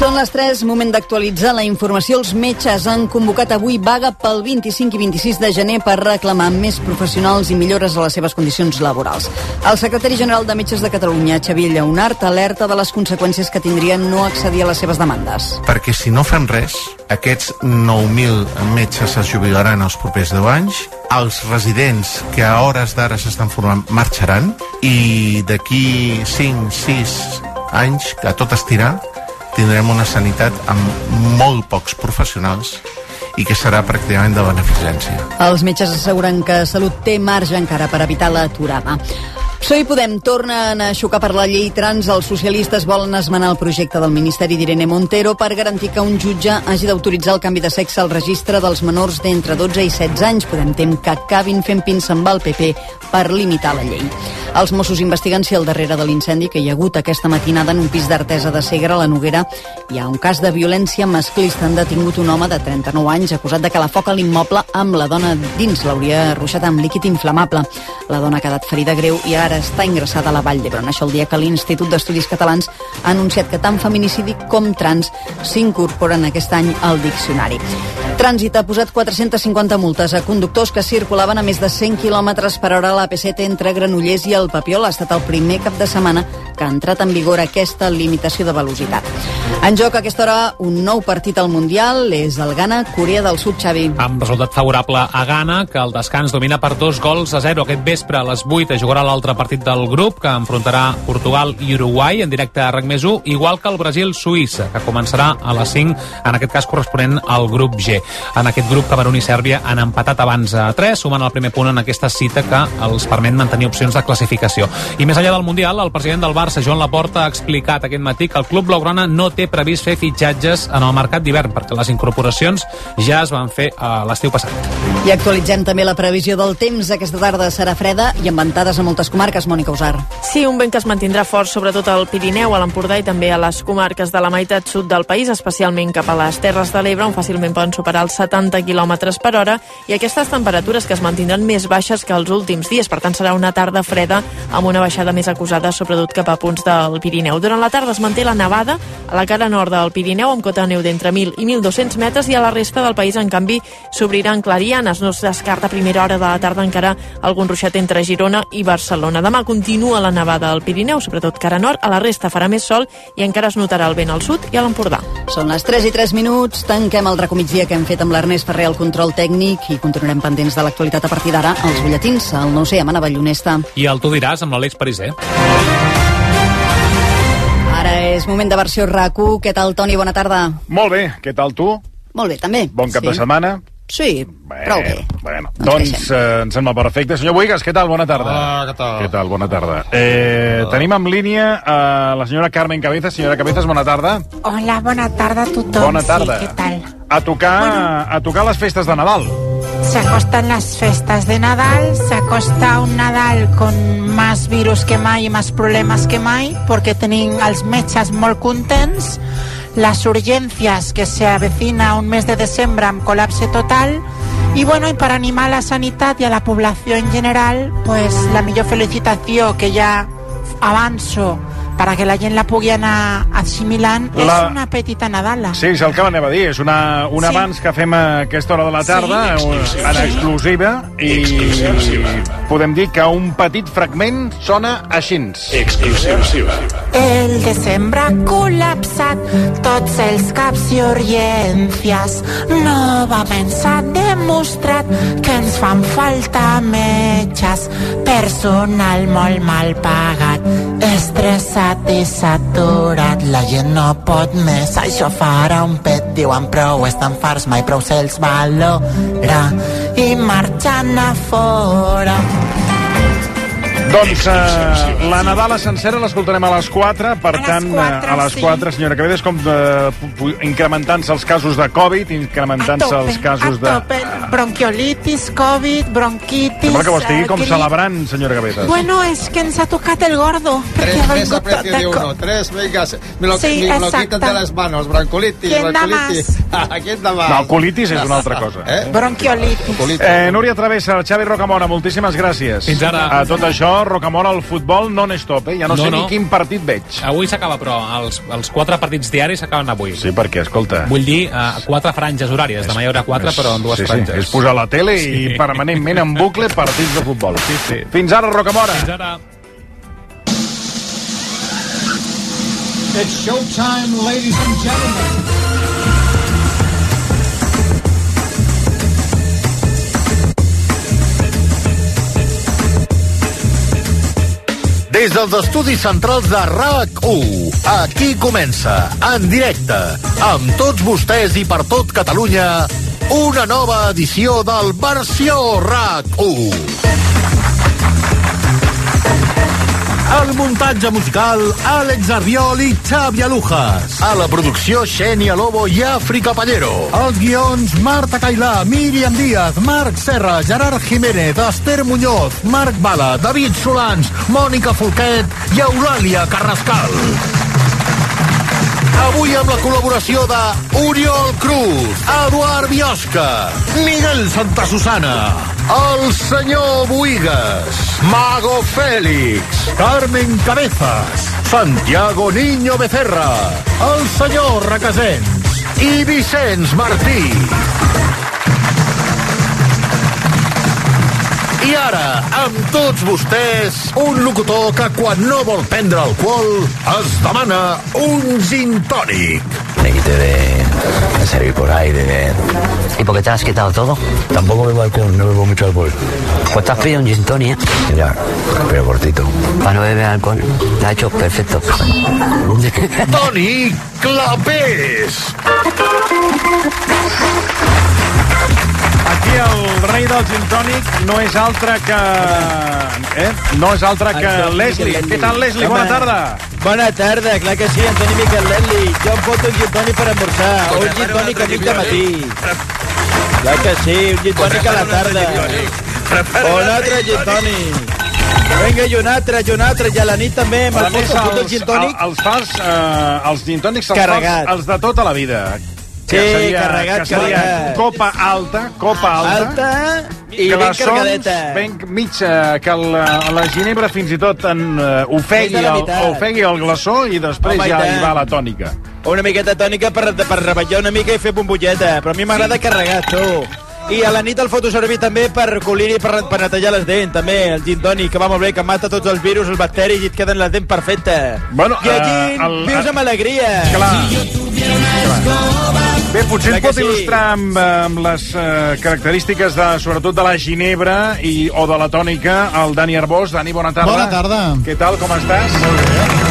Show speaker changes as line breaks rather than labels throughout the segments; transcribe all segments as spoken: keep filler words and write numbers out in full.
Són les tres, moment d'actualitzar la informació. Els metges han convocat avui vaga pel vint-i-cinc i vint-i-sis de gener per reclamar més professionals i millores a les seves condicions laborals. El secretari general de Metges de Catalunya, Xavier Lleonart, alerta de les conseqüències que tindrien no accedir a les seves demandes.
Perquè si no fem res, aquests nou mil metges es jubilaran els propers deu anys, els residents que a hores d'ara s'estan formant marxaran i d'aquí cinc sis anys, que a tot estirar, tindrem una sanitat amb molt pocs professionals i que serà pràcticament de beneficència.
Els metges asseguren que Salut té marge encara per evitar l'aturada. P S O E i Podem tornen a xocar per la llei trans. Els socialistes volen esmenar el projecte del Ministeri d'Irene Montero per garantir que un jutge hagi d'autoritzar el canvi de sexe al registre dels menors d'entre dotze i setze anys. Podem tem que acabin fent pinça amb el P P per limitar la llei. Els Mossos investiguen si al darrere de l'incendi que hi ha hagut aquesta matinada en un pis d'Artesa de Segre, a la Noguera, hi ha un cas de violència masclista. Han detingut un home de trenta-nou anys acusat de calar foc a l'immoble amb la dona dins. L'hauria ruixat amb líquid inflamable. La dona ha quedat ferida greu i ara està ingressada a la Vall d'Hebron. Això el dia que l'Institut d'Estudis Catalans ha anunciat que tant feminicidi com trans s'incorporen aquest any al diccionari. Trànsit ha posat quatre-centes cinquanta multes a conductors que circulaven a més de cent quilòmetres per hora a la P set entre Granollers i el Papiol. Ha estat el primer cap de setmana que ha entrat en vigor aquesta limitació de velocitat. En joc a aquesta hora un nou partit al Mundial, és el Ghana, Corea del Sud, Xavi.
Amb resultat favorable a Ghana, que el descans domina per dos gols a zero. Aquest vespre a les vuit es jugarà l'altre partit del grup, que enfrontarà Portugal i Uruguai en directe a RAC més u, igual que el Brasil-Suïssa, que començarà a les cinc, en aquest cas corresponent al grup G. En aquest grup, Camerun i Sèrbia han empatat abans a tres, sumant el primer punt en aquesta cita que els permet mantenir opcions de classificació. I més enllà del Mundial, el president del Barça, Joan Laporta, ha explicat aquest matí que el club blaugrana no té previst fer fitxatges en el mercat d'hivern, perquè les incorporacions ja es van fer a l'estiu passat.
I actualitzem també la previsió del temps. Aquesta tarda serà freda i amb ventades a moltes comarques. Mònica Usar.
Sí, un vent que es mantindrà fort sobretot al Pirineu, a l'Empordà i també a les comarques de la meitat sud del país, especialment cap a les Terres de l'Ebre, on fàcilment poden superar els setanta quilòmetres per hora, i aquestes temperatures que es mantindran més baixes que els últims dies. Per tant, serà una tarda freda amb una baixada més acusada, sobretot cap a punts del Pirineu. Durant la tarda es manté la nevada a la cara nord del Pirineu, amb cota de neu d'entre mil i mil dos-cents metres, i a la resta del país, en canvi, s'obriran clarianes. No es descarta a primera hora de la tarda encara algun ruixat entre Girona i Barcelona. Demà continua la nevada al Pirineu, sobretot cara nord. A la resta farà més sol i encara es notarà el vent al sud i a l'Empordà.
Són les tres i tres minuts. Tanquem el recomigdia que hem fet amb l'Ernest Ferrer al control tècnic i continuarem pendents de l'actualitat a partir d'ara. Els butlletins, el no sé, amb Anna Ballonesta.
I el Tu diràs amb l'Àlex Pariser.
Ara és moment de versió RAC u. Què tal, Toni? Bona tarda.
Molt bé. Què tal, tu?
Molt bé, també.
Bon cap
sí.
de setmana?
Sí,
bé,
prou bé.
Bueno, doncs eh, ens sembla perfecte. Senyor Boigas, què tal? Bona tarda.
Hola, què tal?
Què tal? Bona tarda. Eh, tenim en línia eh, la senyora Carmen Cabezas. Senyora Cabezas, bona tarda.
Hola, bona tarda a tothom.
Bona tarda.
Sí, què tal?
A tocar, bueno, a tocar les festes de Nadal.
Se acostan las festas de Nadal, se acosta un Nadal con más virus que mai i más problemas que mai, porque tenim els metges molt contents, les urgències que se avecina un mes de desembre amb col·lapse total, i bueno, i per animar la sanitat i a la població en general, pues la millor felicitació que ja avanço perquè la gent la pugui anar assimilant, la... és una petita Nadala.
Sí, és el que m'anava a dir, és una, un sí. abans que fem a aquesta hora de la tarda, sí. en exclusiva, i podem dir que un petit fragment sona així.
Exclusiva.
El desembre ha col·lapsat tots els caps i urgències. Novament s'ha demostrat que ens fan falta metges, personal molt mal pagat, estressat i saturat, la gent no pot més, això farà un pet, diuen prou, estan farts, mai prou se'ls valora i marxant a fora.
Doncs uh, la Nadala sencera l'escoltarem a les quatre, per a tant, quatre, a les quatre, sí. Senyora Cabezas, com uh, incrementant-se els casos de Covid, incrementant-se els casos de...
A tope, bronquiolitis, Covid, bronquitis...
Sembla que ho estigui com celebrant, senyora Cabezas.
Bueno, es que ens ha tocat el gordo.
Tres, tres a precio de uno, tres, venga, me lo, sí, me lo quitan de las manos, bronquiolitis, bronquiolitis. ¿Quién da más?
No, colitis és una altra cosa.
Eh?
Bronquiolitis.
Eh, Núria Travessa, Xavi Rocamora, moltíssimes gràcies.
Fins ara.
A tot això, Rocamora, el futbol non-stop, eh? Ja no, no sé no. ni quin partit veig.
Avui s'acaba, però els, els quatre partits diaris s'acaben avui.
Sí, perquè, escolta...
Vull dir, uh, quatre franges horàries. Demà hi haurà quatre, és, però en dues
sí,
franges.
Sí, és posar la tele sí. i permanentment en bucle partits de futbol.
Sí, sí.
Fins ara, Rocamora.
Fins ara.
It's showtime, ladies and gentlemen.
Des dels estudis centrals de R A C u, aquí comença, en directe, amb tots vostès i per tot Catalunya, una nova edició del Versió R A C u. El muntatge musical, Àlex Arbiol i Xavi Alujas. A la producció, Xènia Lobo i Àfrica Pallero. Els guions, Marta Cailà, Míriam Díaz, Marc Serra, Gerard Jiménez, Esther Muñoz, Marc Bala, David Solans, Mònica Folquet i Eulàlia Carrascal. Avui amb la col·laboració de Oriol Cruz, Eduard Biosca, Miguel Santa Susana, el senyor Boigas, Mago Félix, Carmen Cabezas, Santiago Niño Becerra, el senyor Requesens i Vicenç Martí. I ara, amb tots vostès, un locutor que quan no vol prendre alcohol es demana un gin tònic.
Me quité de, de salir por ahí, de... ¿Y por qué te has quitado todo? Tampoco bebo alcohol, no bebo mucho alcohol. Pues te has pedido un gin tònic, ¿eh? Ya, pero cortito. Para no beber alcohol, lo ha hecho perfecto.
Toni Clapés!
Aquí el rei del gin tònic no és altre que... Eh? No és altre que Leslie. Què tal, Leslie? Bona tarda.
Bona tarda, clar que sí, Antoni Miquel Leslie. Jo em foto un gin tònic per esmorzar, o un gin tònic a mig de matí. Clar que sí, un gin tònic a la tarda. O un altre gin tònic. Vinga, i un altre, i un altre, i a la nit també, me'l foto, foto el gin tònic.
Els fas, eh, els gin tònics els fas els de tota la vida.
Sí, seria, carregat,
que seria
carregat.
Copa alta, copa alta.
Alta i ben carregadeta.
Ben mitja, que la, la ginebra fins i tot en, uh, ofegui, el, ofegui el glaçó i després Home, ja hi va la tònica.
Una miqueta tònica per, per rebatllar una mica i fer bombolleta, però a mi m'agrada sí. carregat, tu. I a la nit el foto servir també per colir i per, per netejar les dents, també, el gin tònic, que va molt bé, que mata tots els virus, els bacteris i et queden les dents perfectes.
Bueno,
I aquí
uh, el,
vius amb alegria.
Clar. Si jo tuviera una escoba... Bé, potser ens pot sí. il·lustrar amb, amb les uh, característiques, de, sobretot de la ginebra i, o de la tònica, el Dani Arbós. Dani, bona tarda.
Bona tarda.
Què tal, com estàs?
Molt bé.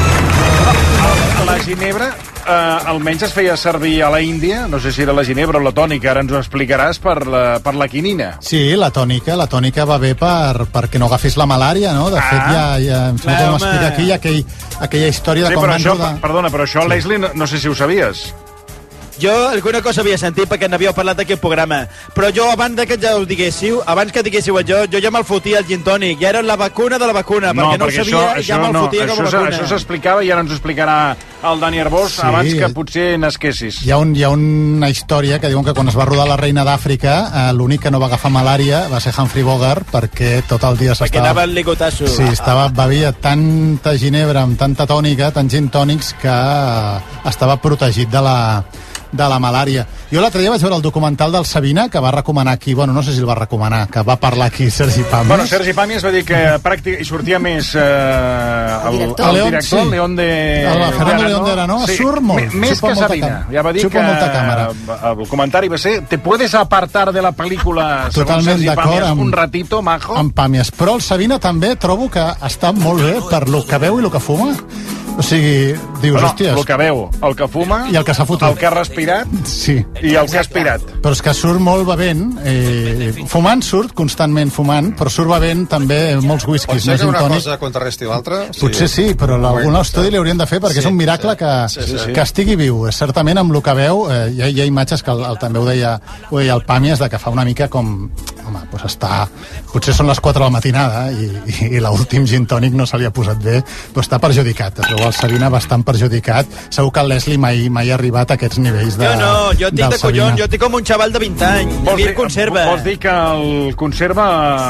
La ginebra, eh, almenys es feia servir a la Índia, no sé si era la ginebra o la tònica, ara ens ho explicaràs, per la, per la quinina.
Sí, la tònica, la tònica va bé per, perquè no agafis la malària, no? De ah. fet, ja, ja em sembla que m'explica aquí aquell, aquella història de
sí,
com
van
això,
rodar... Perdona, però això, sí. Leslie, no, no sé si ho sabies.
Jo alguna cosa havia sentit perquè n'havíeu parlat d'aquest programa, però jo abans que ja ho diguéssiu, abans que diguéssiu jo, jo ja me'l fotia el gin tònic, ja era la vacuna de la vacuna,
no,
perquè no ho sabia
això,
i ja me'l
no,
fotia com a vacuna.
Això s'explicava i ara ens ho explicarà el Dani Arbós, sí. abans que potser n'esquessis.
Hi ha, un, hi ha una història que diuen que quan es va rodar La Reina d'Àfrica, eh, l'únic que no va agafar malària va ser Humphrey Bogart, perquè tot el dia s'estava...
Perquè anava el ligotasso.
Sí, estava, bevia tanta ginebra amb tanta tònica, tants gin tònics, que eh, estava protegit de la... de la malària. Jo l'altre dia vaig veure el documental del Sabina, que va recomanar aquí, bueno, no sé si el va recomanar, que va parlar aquí Sergi Pàmies.
Bueno, Sergi Pàmies va dir que pràctic, hi sortia més eh, el, el director, el, León, sí. el León de...
El Fernando León de Arano, sí. surt molt.
Més que Sabina. Ja va dir
Xupa
que el comentari va ser te puedes apartar de la pel·lícula segons Sergi Pàmies amb, un ratito, majo.
Amb Pàmies. Però el Sabina també trobo que està molt bé per lo que veu i lo que fuma. O sigui, dius,
bueno,
hòsties...
el que veu, el que fuma...
I el que s'ha fotut.
El que ha respirat...
Sí.
I el que ha aspirat.
Però és que surt molt bevent, eh, fumant surt, constantment fumant, però surt bevent també molts whiskies.
Pot ser que una cosa contrarresti l'altra?
Potser sí, sí però algun estudi li haurien de fer, perquè sí, és un miracle sí, que, sí, sí, sí. que estigui viu. Certament, amb el que veu, eh, hi, ha, hi ha imatges que el, el, també ho deia, ho deia el Pàmies, de que fa una mica com... Home, doncs està... Potser són les quatre de la matinada i, i, i l'últim gin tònic no se li ha posat bé, però està perjudicat, es veu veu el Sabina bastant perjudicat. Segur que el Leslie mai, mai ha arribat a aquests nivells de,
jo no, jo estic de collons, jo estic com un xaval de vint anys.
Vols
dir,
dir,
conserva.
vols dir que el conserva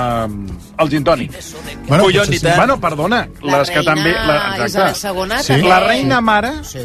el gin tònic?
Bueno,
collons,
sí.
i tant.
Bueno, perdona,
La
les que
reina
també... La,
Isabel segona
Sí.
també.
La reina mare
Sí.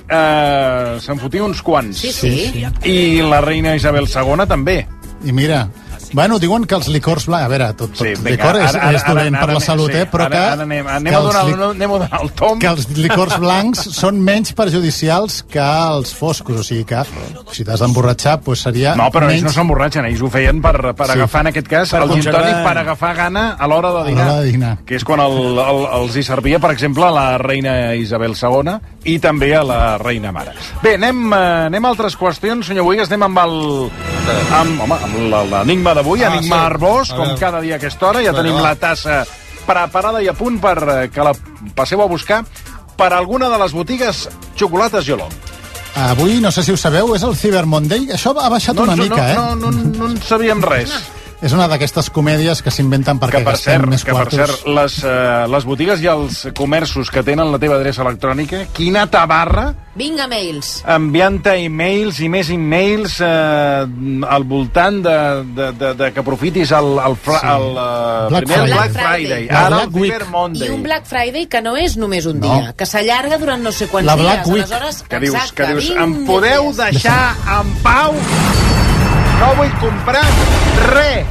eh, se'n fotia uns quants.
Sí, sí.
I la reina Isabel segona també.
I mira, bueno, diuen que els licors blancs... A veure, tot, tot
Sí,
sí,
vinga,
licor és,
ara- ara-
és dolent
ara-
per la
ara-
salut,
sí,
eh? Però
ara-
que,
ara anem- anem
que
a
els
donar-
li-
anem a donar el tom.
que els licors blancs són menys perjudicials que els foscos. O sigui que, si t'has d'emborratxar, doncs seria
No, però
menys...
ells no s'emborratxen, ells ho feien per, per
Sí.
agafar, en aquest cas,
Per
el gin
conservar-
tònic per agafar gana a l'hora de
A
dinar.
l'hora de dinar.
Que és quan el, el, els hi servia, per exemple, a la reina Isabel segona i també a la reina mare. Bé, anem, eh, anem a altres qüestions, senyor Boigas, anem amb el... amb, home, amb l'enigma d'avui,
Ah,
enigma
sí.
Arbós,
A
com
veure.
cada dia a aquesta hora. Ja
Bueno,
tenim
va.
la tassa preparada i a punt per eh, que la passeu a buscar per alguna de les botigues Xocolates Jolong.
Avui, no sé si ho sabeu, és el Cyber Monday. Això ha baixat
No,
una
no,
mica, eh?
no, no, no, no en sabíem res.
És una d'aquestes comèdies que s'inventen perquè
Que per
gastem
cert,
més
que per
quartos.
cert les, uh, les botigues i els comerços que tenen la teva adreça electrònica, quina tabarra
Vinga, mails.
enviant-te e-mails i més e-mails eh, al voltant de, de, de, de que aprofitis el, el, fra,
Sí.
el uh,
Black
primer
Friday.
Black
Black
Friday,
Friday.
La
ara
Black
el Cyber
Week.
Monday.
I un Black Friday que no és només un
No.
dia, que s'allarga durant no sé quants
La
dies.
Black Week.
Aleshores,
que dius,
exacte,
que dius
vint
em podeu
dies.
deixar en pau? No vull comprar res.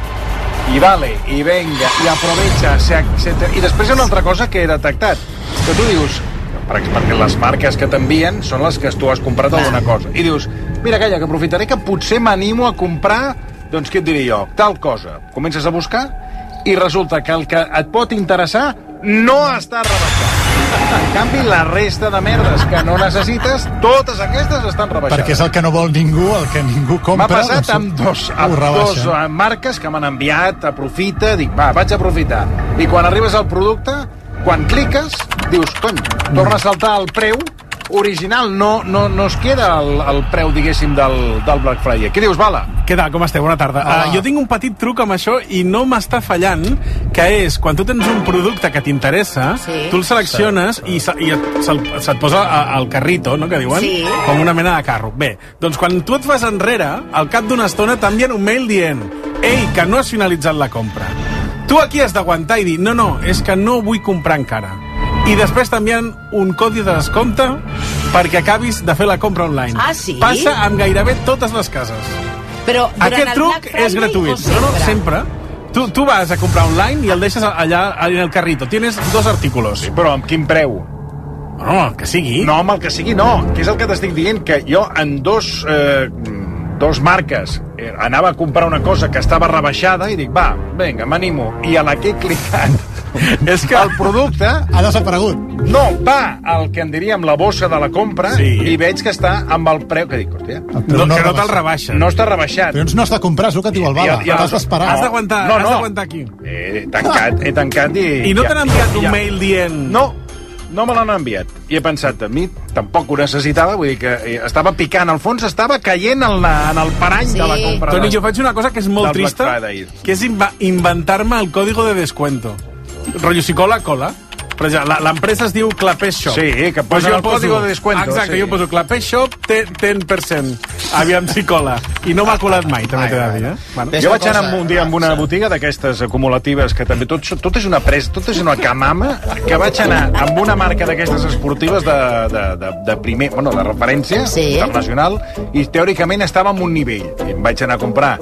I vale, i venga, i aprovecha. Se, se te... I després hi ha una altra cosa que he detectat, que tu dius, per exemple, perquè les marques que t'envien són les que tu has comprat alguna cosa, i dius, mira, calla, que aprofitaré que potser m'animo a comprar, doncs què et diré jo, tal cosa. Comences a buscar i resulta que el que et pot interessar no està rebaixat. En canvi, la resta de merdes que no necessites, totes aquestes estan rebaixades.
Perquè és el que no vol ningú, el que ningú compra.
M'ha passat
doncs,
amb dos,
ho
amb dos
rebaixa.
eh, marques que m'han enviat, aprofita, dic, va, vaig a aprofitar. I quan arribes al producte, quan cliques, dius, cony, torna a saltar el preu original, no, no, no es queda el, el preu, diguéssim, del, del Black Friday. Què dius, Bala?
Què tal, com esteu? Bona tarda.
Hola.
Uh, jo tinc un petit truc amb això i no m'està fallant, que és, quan tu tens un producte que t'interessa,
Sí.
tu el selecciones i, se, i et, se'l, se't posa a- al carrito, no?, que diuen,
Sí.
com una mena de carro. Bé, doncs quan tu et vas enrere, al cap d'una estona t'envien un mail dient «Ei, que no has finalitzat la compra». Tu aquí has d'aguantar i dir «No, no, és que no vull comprar encara». I després t'envien un codi de descompte perquè acabis de fer la compra online.
Ah, sí?
Passa amb gairebé totes les cases.
Però durant
Aquest
el
truc
Black Friday
és gratuït.
o sempre?
No, no, sempre. Tu, tu vas a comprar online i el deixes allà en el carrito. Tienes dos artículos.
Sí, però amb quin preu?
No, el que sigui.
No, amb el que sigui no, que és el que t'estic dient, que jo en dos, eh, dos marques eh, anava a comprar una cosa que estava rebaixada i dic, va, vinga, m'animo. I a la que he clicat és que el producte
ha desaparegut.
No, va al que en diríem la bossa de la compra
Sí.
i veig que està amb el preu que dic, hòstia,
No, que no te'l rebaixen.
no està rebaixat.
Però no has de comprar, és el que diu el Bala.
I- i-
T'has d'esperar.
Has d'aguantar,
No,
has
no.
d'aguantar aquí.
He tancat, he tancat i...
I no
ja-
t'han enviat un
ja-
mail dient...
No, no me l'han enviat. I he pensat, a mi tampoc ho necessitava, vull dir que eh, estava picant, al fons estava caient en, la, en el parany
Sí.
de la compra.
Toni,
de-
jo faig una cosa que és molt
del Black
trista,
Friday.
que és inva- inventar-me el código de descuento. Rollo, si cola, cola. Per exemple, la- l'empresa es diu Clapés Shop.
Sí, que
Pues
posa
jo
el código de descuento,
Exacte,
sí.
jo poso Clapés Shop, ten, ten per cent. Aviam si cola. I no m'ha colat mai, també t'he de dir, eh? Bueno.
Jo vaig anar un dia amb una botiga d'aquestes acumulatives que també tot, tot és una presa, tot és una camama, que vaig anar amb una marca d'aquestes esportives de, de, de, de primer, bueno, de referència
Sí.
internacional, i teòricament estava en un nivell. I em vaig anar a comprar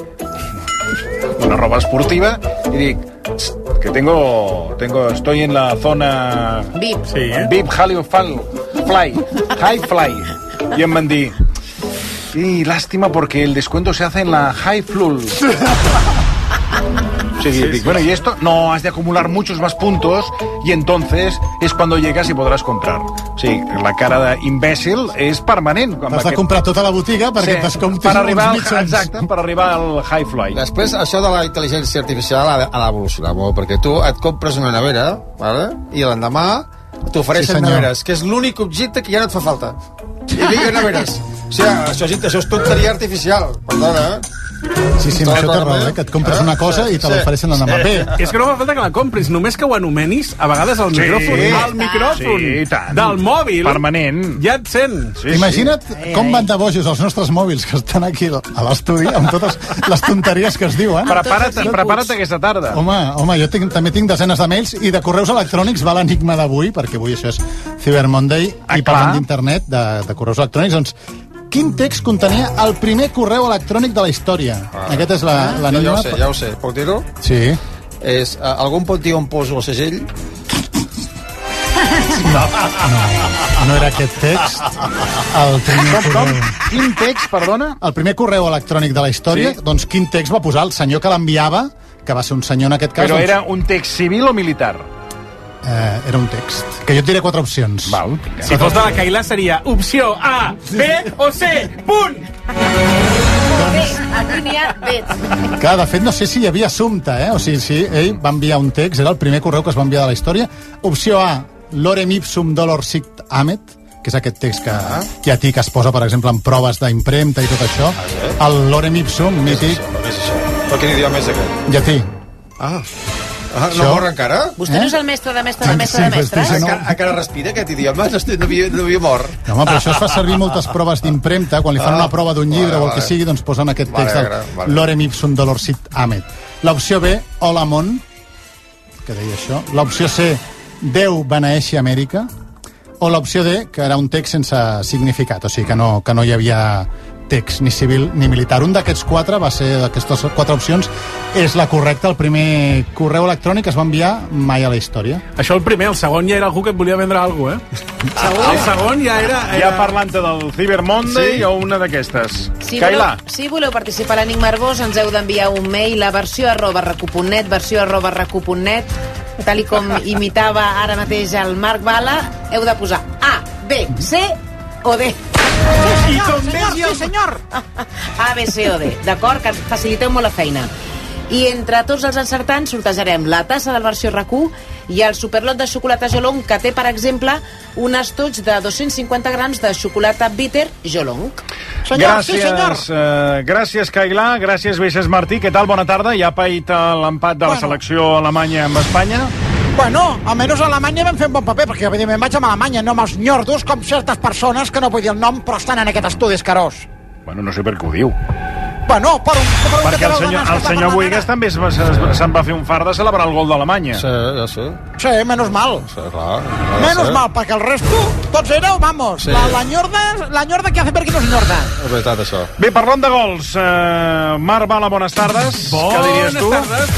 una roba esportiva i dic, que tengo, tengo, estoy en la zona
V I P.
Sí, eh?
V I P High Fly, Fly, High Fly. Y em van dir, sí, lástima porque el descuento se hace en la High Flul. O sigui,
Sí,
dic,
sí,
bueno,
sí.
y esto, no, has de acumular muchos más puntos y entonces es cuando llegas y podrás comprar. O sigui, la cara d'imbècil és permanent. amb
Has de
aquest-
comprar tota la botiga perquè
Sí,
t'escomptis
per arribar
uns
al,
mitjans.
exacte, per arribar al High Fly.
Després, això de la intel·ligència artificial ha, ha d'evolucionar molt, perquè tu et compres una nevera, vale? I l'endemà t'ofereixen
Sí, senyor.
neveres, que és l'únic objecte que ja no et fa falta. I digue neveres. O sigui, això, és- això és tonteria artificial, perdona, eh?
Sí, sí, amb això té raó, eh? Que et compres una cosa i te l'ofereixen l'endemà. Bé,
És que no fa falta que la compris, només que ho anomenis a vegades al
Sí,
micròfon. Al micròfon
sí, tant.
del mòbil.
Permanent.
Ja et sent.
Sí,
imagina't com van de bojos els nostres mòbils que estan aquí a l'estudi amb totes les tonteries que es diuen.
Prepara't, prepara't aquesta tarda.
Home, home, jo tinc, també tinc desenes de mails i de correus electrònics va l'enigma d'avui, perquè avui això és Cyber Monday,
Ah,
i parlant d'internet, de, de correus electrònics, doncs, quin text contenia el primer correu electrònic de la història? Ah. Aquest és la-
Ja
l'enigma.
ho sé, ja ho sé. Puc dir-ho?
Sí.
És, uh, algú em pot dir on poso el segell?
No, no, no era aquest text. El primer
Com, com?
correu...
Quin text, perdona?
El primer correu electrònic de la història,
Sí.
doncs quin text va posar el senyor que l'enviava, que va ser un senyor en aquest cas...
Però
doncs,
era un text civil o militar?
Eh, era un text. Que jo et diré quatre opcions.
Val.
Si fos de la Cailà seria opció A, B o C. Punt!
Bé, aquí n'hi ha bé.
Que, de fet, no sé si hi havia assumpte, eh? O sigui, sí, ell va enviar un text, era el primer correu que es va enviar de la història. Opció A, lorem ipsum dolor sic amet, que és aquest text que hi ha ti que es posa, per exemple, en proves d'impremta i tot això. El lorem ipsum, mític,
Què és això? Però quin idioma és aquest?
llatí.
Ah, ah no
Això?
morre encara?
Vostè no és el mestre de mestre de mestre
Sí,
de
però
mestre?
estic-
Encara, encara respira aquest idioma? No, estic, no, havia, no havia mort.
No, home, però això es fa servir moltes proves d'impremta, quan li fan
Ah,
una prova d'un llibre
vale,
o el que
vale.
sigui, doncs posen aquest
Vale,
text del
vale, vale.
lorem ipsum dolor sic amet. L'opció B, hola món, que deia això. L'opció C, Déu beneeixi Amèrica. O l'opció D, que era un text sense significat, o sigui que no, que no hi havia text ni civil ni militar. Un d'aquests quatre va ser, d'aquestes quatre opcions, és la correcta. El primer correu electrònic es va enviar mai a la història.
Això el primer, el segon ja era algú que et volia vendre alguna cosa, eh? Segon? El segon ja era... era...
Ja parlant-te del Cyber Monday
Sí.
o una d'aquestes.
Si
Cailà.
voleu, si voleu participar a l'Enigma Arbós, ens heu d'enviar un mail a versió arroba recu.net, versió arroba recu.net, tal i com imitava ara mateix el Marc Bala, heu de posar A, B, C o D.
I com
Senyor, sí, senyor.
A, B, C o D, d'acord? Que ens faciliteu molt la feina. I entre tots els encertants sortejarem la tassa del versió R A C U i el superlot de xocolata Jolong, que té, per exemple, un estoig de dos-cents cinquanta grams de xocolata bitter Jolong.
Senyor, sí, senyor.
Gràcies, eh, gràcies, Cailà, gràcies, Vicenç Martí. Què tal? Bona tarda. Ja ha paït l'empat de la
Bueno.
selecció alemanya amb Espanya.
Bueno, almenys a Alemanya vam fer un bon paper, perquè evidentment vaig amb Alemanya, no amb els nyordos, com certes persones que no vull dir el nom, però estan en aquest estudi escarós.
Bueno, no sé per què ho diu.
Bueno, per un... Per un
Perquè el senyor, el senyor Boigas també es va- es- se'n va fer un fart de celebrar el gol d'Alemanya.
Sí, ja sé.
Sí, menys mal.
Sí, clar. ja
Menos
sé.
mal, perquè el resto, tots éreu, vamos,
Sí.
la, la nyorda, la nyorda que hace per qui no es nyorda.
És veritat, això.
Bé, parlant de gols, eh, Marc Bala, bones tardes. Què diries tu?
tardes.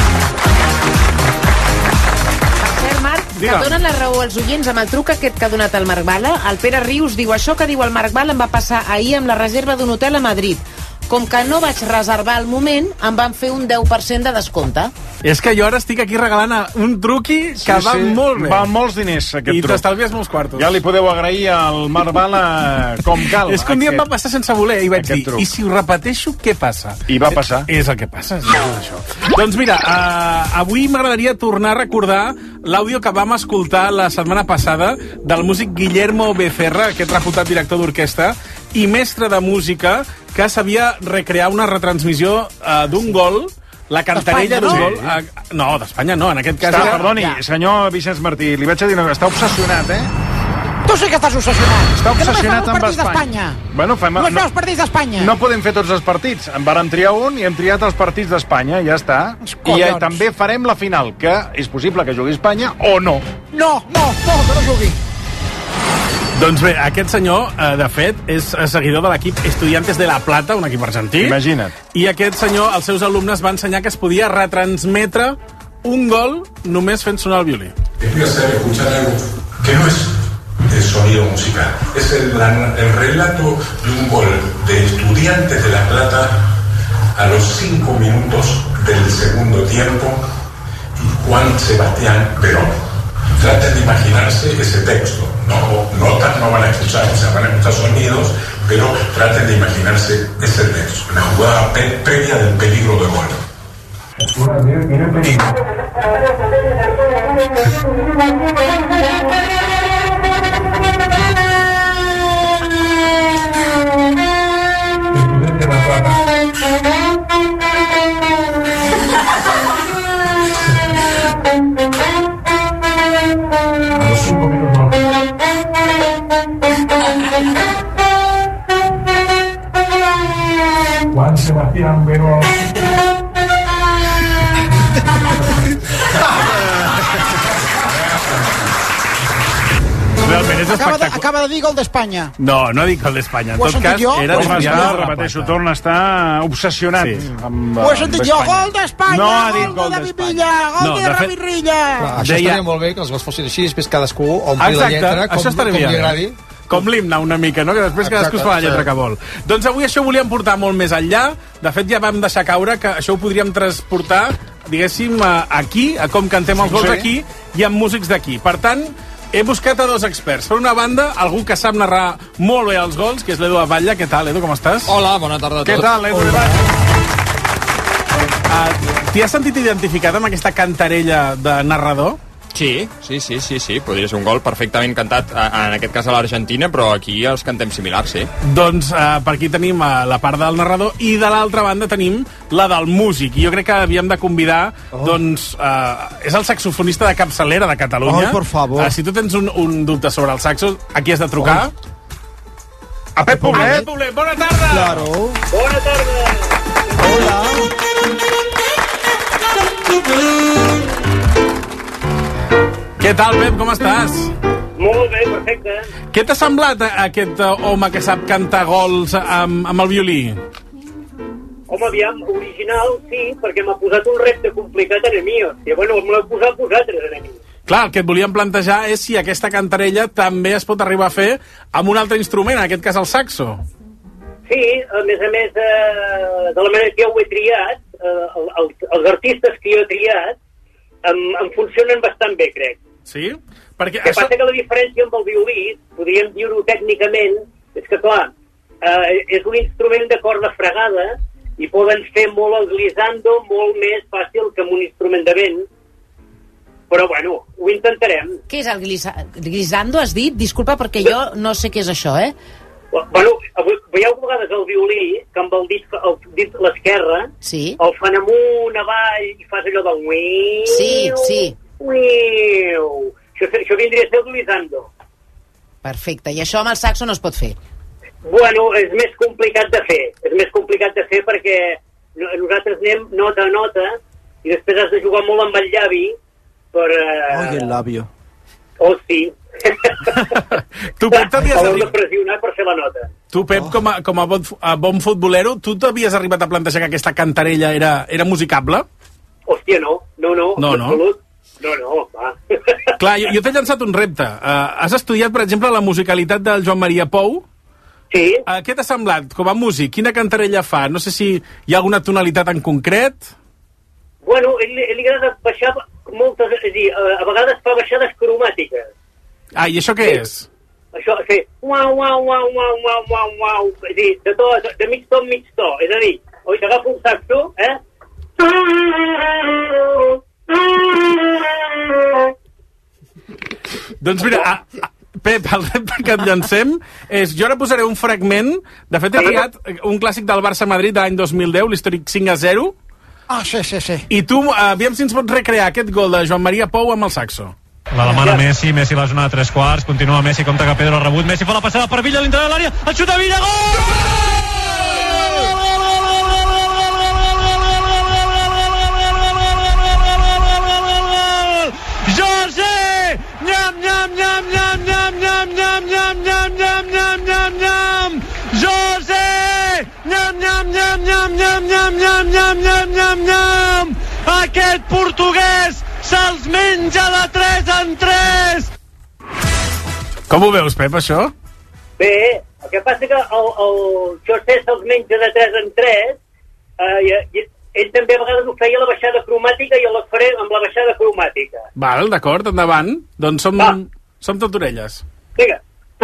Per cert, Marc, que
Digue'm.
donen la raó als oients amb el truc aquest que ha donat el Marc Bala. El Pere Rius diu això que diu el Marc Bala em va passar ahir amb la reserva d'un hotel a Madrid. Com que no vaig reservar al moment, em van fer un deu per cent de descompte.
És que jo ara estic aquí regalant un truqui que va molt bé.
Va molts diners, aquest
I
truc.
t'estalvies molts quartos.
Ja li podeu agrair al Marc Bala com cal.
És que un dia em va
aquest-
passar sense voler i vaig
aquest
dir,
truc.
i si ho repeteixo, què passa?
I va passar.
És el que passa, és això. Doncs mira, uh, avui m'agradaria tornar a recordar l'àudio que vam escoltar la setmana passada del músic Guillermo Becerra, aquest reputat director d'orquestra i mestre de música, que sabia recrear una retransmissió uh, d'un gol, la cantarella d'un
D'Espanya,
gol...
no?
Uh, no, d'Espanya no, en aquest cas
Està,
era...
perdoni, senyor Vicenç Martí, li vaig a dir una cosa, està obsessionat, eh?
Tu sí que estàs obsessionat.
Està
Que només
obsessionat
fem els
amb
partits
Espanya.
d'Espanya.
Bueno, fem...
Només fem els partits d'Espanya.
No podem fer tots els partits. En vàrem triar un i hem triat els partits d'Espanya, ja està. I eh,
collons.
també farem la final, que és possible que jugui Espanya o no.
No, no, no, que no jugui.
Doncs bé, aquest senyor, eh, de fet, és seguidor de l'equip Estudiantes de La Plata, un equip argentí.
Imagina't.
I aquest senyor, als seus alumnes, va ensenyar que es podia retransmetre un gol només fent sonar el violí.
Es voy a hacer escuchar algo que no es el sonido musical, es el, la- el relato de un gol de Estudiantes de La Plata a los cinco minutos del segundo tiempo y Juan Sebastián Verón. Traten de imaginarse ese texto, no, notas no van a escuchar, o sea, van a escuchar sonidos, pero traten de imaginarse ese texto, la jugada pre- previa del peligro de gol. Viene el peligro. Estudiantes de La Plata. cinco minutos. Juan Sebastián Verón.
Realment és
Acaba de,
espectacular.
acaba de dir gol d'Espanya.
No, no dic gol d'Espanya. En
Ho he
tot
sentit
cas,
jo?
era
Ho he sentit
desviat
jo?
de la
Repeteixo,
pilota.
torna a estar obsessionat.
Sí.
Amb,
Ho he sentit jo, gol d'Espanya,
No ha dit
gol
gol
de David
d'Espanya.
Villa, gol
No,
de
de fet-
David Rilla.
Clar, això
Deia-
estaria molt bé, que els gols fossin així, després cadascú ompli la
Exacte,
lletra com,
això estaria
com
bé.
li agradi.
Com l'himne una mica, no? Que després cadascú es fa la lletra
sí.
que vol. Doncs avui això ho volíem portar molt més enllà. De fet, ja vam deixar caure que això ho podríem transportar, diguéssim, a- aquí, a com cantem els gols
Sí.
aquí i amb músics d'aquí. Per tant, he buscat a dos experts. Per una banda, algú que sap narrar molt bé els gols, que és l'Edu Abatlla. Què tal, Edu, com estàs?
Hola, bona tarda a tots.
Què tal, Edu Abatlla? Uh, T'hi has sentit identificat amb aquesta cantarella de narrador?
Sí, sí, sí, sí, sí, podria ser un gol perfectament cantat, en aquest cas a l'Argentina, però aquí els cantem similars, sí.
Doncs uh, per aquí tenim uh, la part del narrador i de l'altra banda tenim la del músic. I jo crec que havíem de convidar, oh. doncs, uh, és el saxofonista de capçalera de Catalunya.
Ai, por favor.
Uh, si tu tens un, un dubte sobre el saxo, aquí has de trucar. Oh. A Pep Poblet. A Pep Poblet, bona tarda!
Claro.
Bona tarda!
Hola.
Què tal, Pep, com estàs?
Molt bé, perfecte.
Què t'ha semblat a, aquest uh, home que sap cantar gols amb, amb el violí?
Home, aviam, original, sí, perquè m'ha posat un repte complicat en mi. I bueno, me l'heu posat vosaltres en mi.
Clar, el que et volíem plantejar és si aquesta cantarella també es pot arribar a fer amb un altre instrument, en aquest cas el saxo.
Sí, a més a més, eh, de la manera que jo ho he triat, eh, el, el, els artistes que jo he triat em, em funcionen bastant bé, crec.
Sí? Perquè
El que
això...
passa que la diferència amb el violí, podríem dir-ho tècnicament, és que, clar, eh, és un instrument de corda fregada i poden fer molt el glissando molt més fàcil que amb un instrument de vent, però, bueno, ho intentarem.
Què és el glissa... glissando, has dit? Disculpa, perquè jo no sé què és això, eh?
Bueno, veieu a vegades el violí, que amb el dit, el dit l'esquerra,
sí.
el fan amunt, avall, i fas allò del...
Sí, sí.
Això, això vindria a ser el glissando.
Perfecte, i això amb el saxo no es pot fer?
Bueno, és més complicat de fer. És més complicat de fer perquè nosaltres anem nota a nota i després has de jugar molt amb el llavi per... Eh...
Ai, el labio.
Oh, sí.
Tu, Pep, t'havies
Haurem de
arribat...
pressionar per fer la nota.
Tu, Pep, com a, com a, bon, a bon futbolero, tu t'havies arribat a plantejar que aquesta cantarella era, era musicable?
Hòstia, no. No, no.
No, no.
Absolut. No, no, va.
Clar, jo, jo t'he llançat un repte. Uh, has estudiat, per exemple, la musicalitat del Joan Maria Pou?
Sí.
Uh, què t'ha semblat com a músic? Quina cantarella fa? No sé si hi ha alguna tonalitat en concret.
Bueno, ell, ell li agrada baixar moltes... És a dir, a vegades fa baixades cromàtiques.
Ah, i això què és?
Això, sí. Uau, uau, uau, uau, uau, uau, uau. És a dir, de, to, de mig to en mig to. És a dir, oi, t'agafa un saxo, eh?
Doncs mira, a, a, Pep, el repte que et llancem és... Jo ara posaré un fragment. De fet, he triat un clàssic del Barça-Madrid de l'any dos mil deu, l'històric cinc a zero.
Ah, sí, sí, sí.
I tu, aviam si ens pots recrear aquest gol de Joan Maria Pou amb el saxo.
La demana Messi, Messi a la zona de tres quarts, continua Messi, compta que Pedro ha rebut, Messi fa la passada per Villa a l'interior de l'àrea, el xut de Villa, gol! Jorge! Nyam, nyam, nyam, nyam, nyam, nyam, nyam, nyam, nyam, nyam, nyam, nyam, nyam! Jorge! Nyam, nyam, nyam, nyam, nyam, nyam, nyam, nyam, nyam, nyam, nyam! Aquest portuguès se'ls menja de tres en tres!
Com ho veus, Pep, això?
Bé, el que passa que el, el José se'ls menja de tres en tres, eh, i, i ell també a vegades ho feia a la baixada cromàtica i jo les faré amb la baixada cromàtica.
Val, d'acord, endavant. Doncs som, som tot orelles.
Vinga.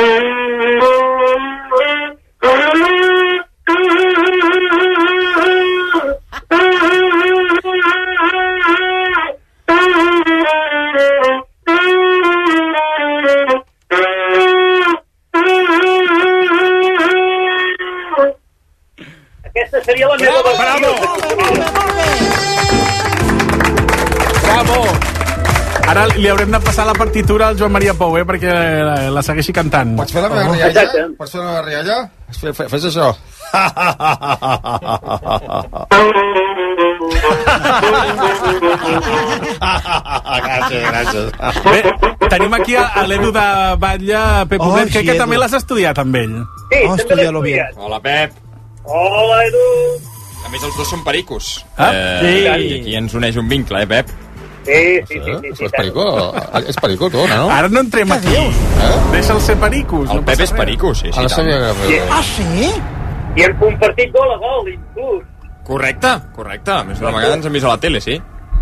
Aquesta seria la meva versió.
Bravo! Ara li haurem de passar la partitura al Joan Maria Pou, eh, perquè la, la segueixi cantant.
Pots fer la meva rialla? Pots fer la meva rialla? Fes, fes això. Gràcies, gràcies.
Bé, tenim aquí a l'Edu de Batlle, Pep
Oh,
Poblet,
sí,
que, que
Edu.
també l'has estudiat amb ell.
Sí,
Oh,
també l'he
estudia-lo bien.
estudiat.
Hola, Pep.
Hola, Edu.
A més, els dos són pericos.
Ah,
eh,
sí.
I aquí ens uneix un vincle, eh, Pep?
Sí, sí, sí. sí, sí
És perico? És perico, tu, no?
Ara no entrem aquí. Deixa'l ser pericos.
El
no
Pep
passa
és
res.
perico, sí, sí.
Ara
tant.
sabia que...
Ah, sí?
I hem compartit gol a gol, inclús.
Correcte, correcte. Més d'una vegada ens hem vist a la tele, sí.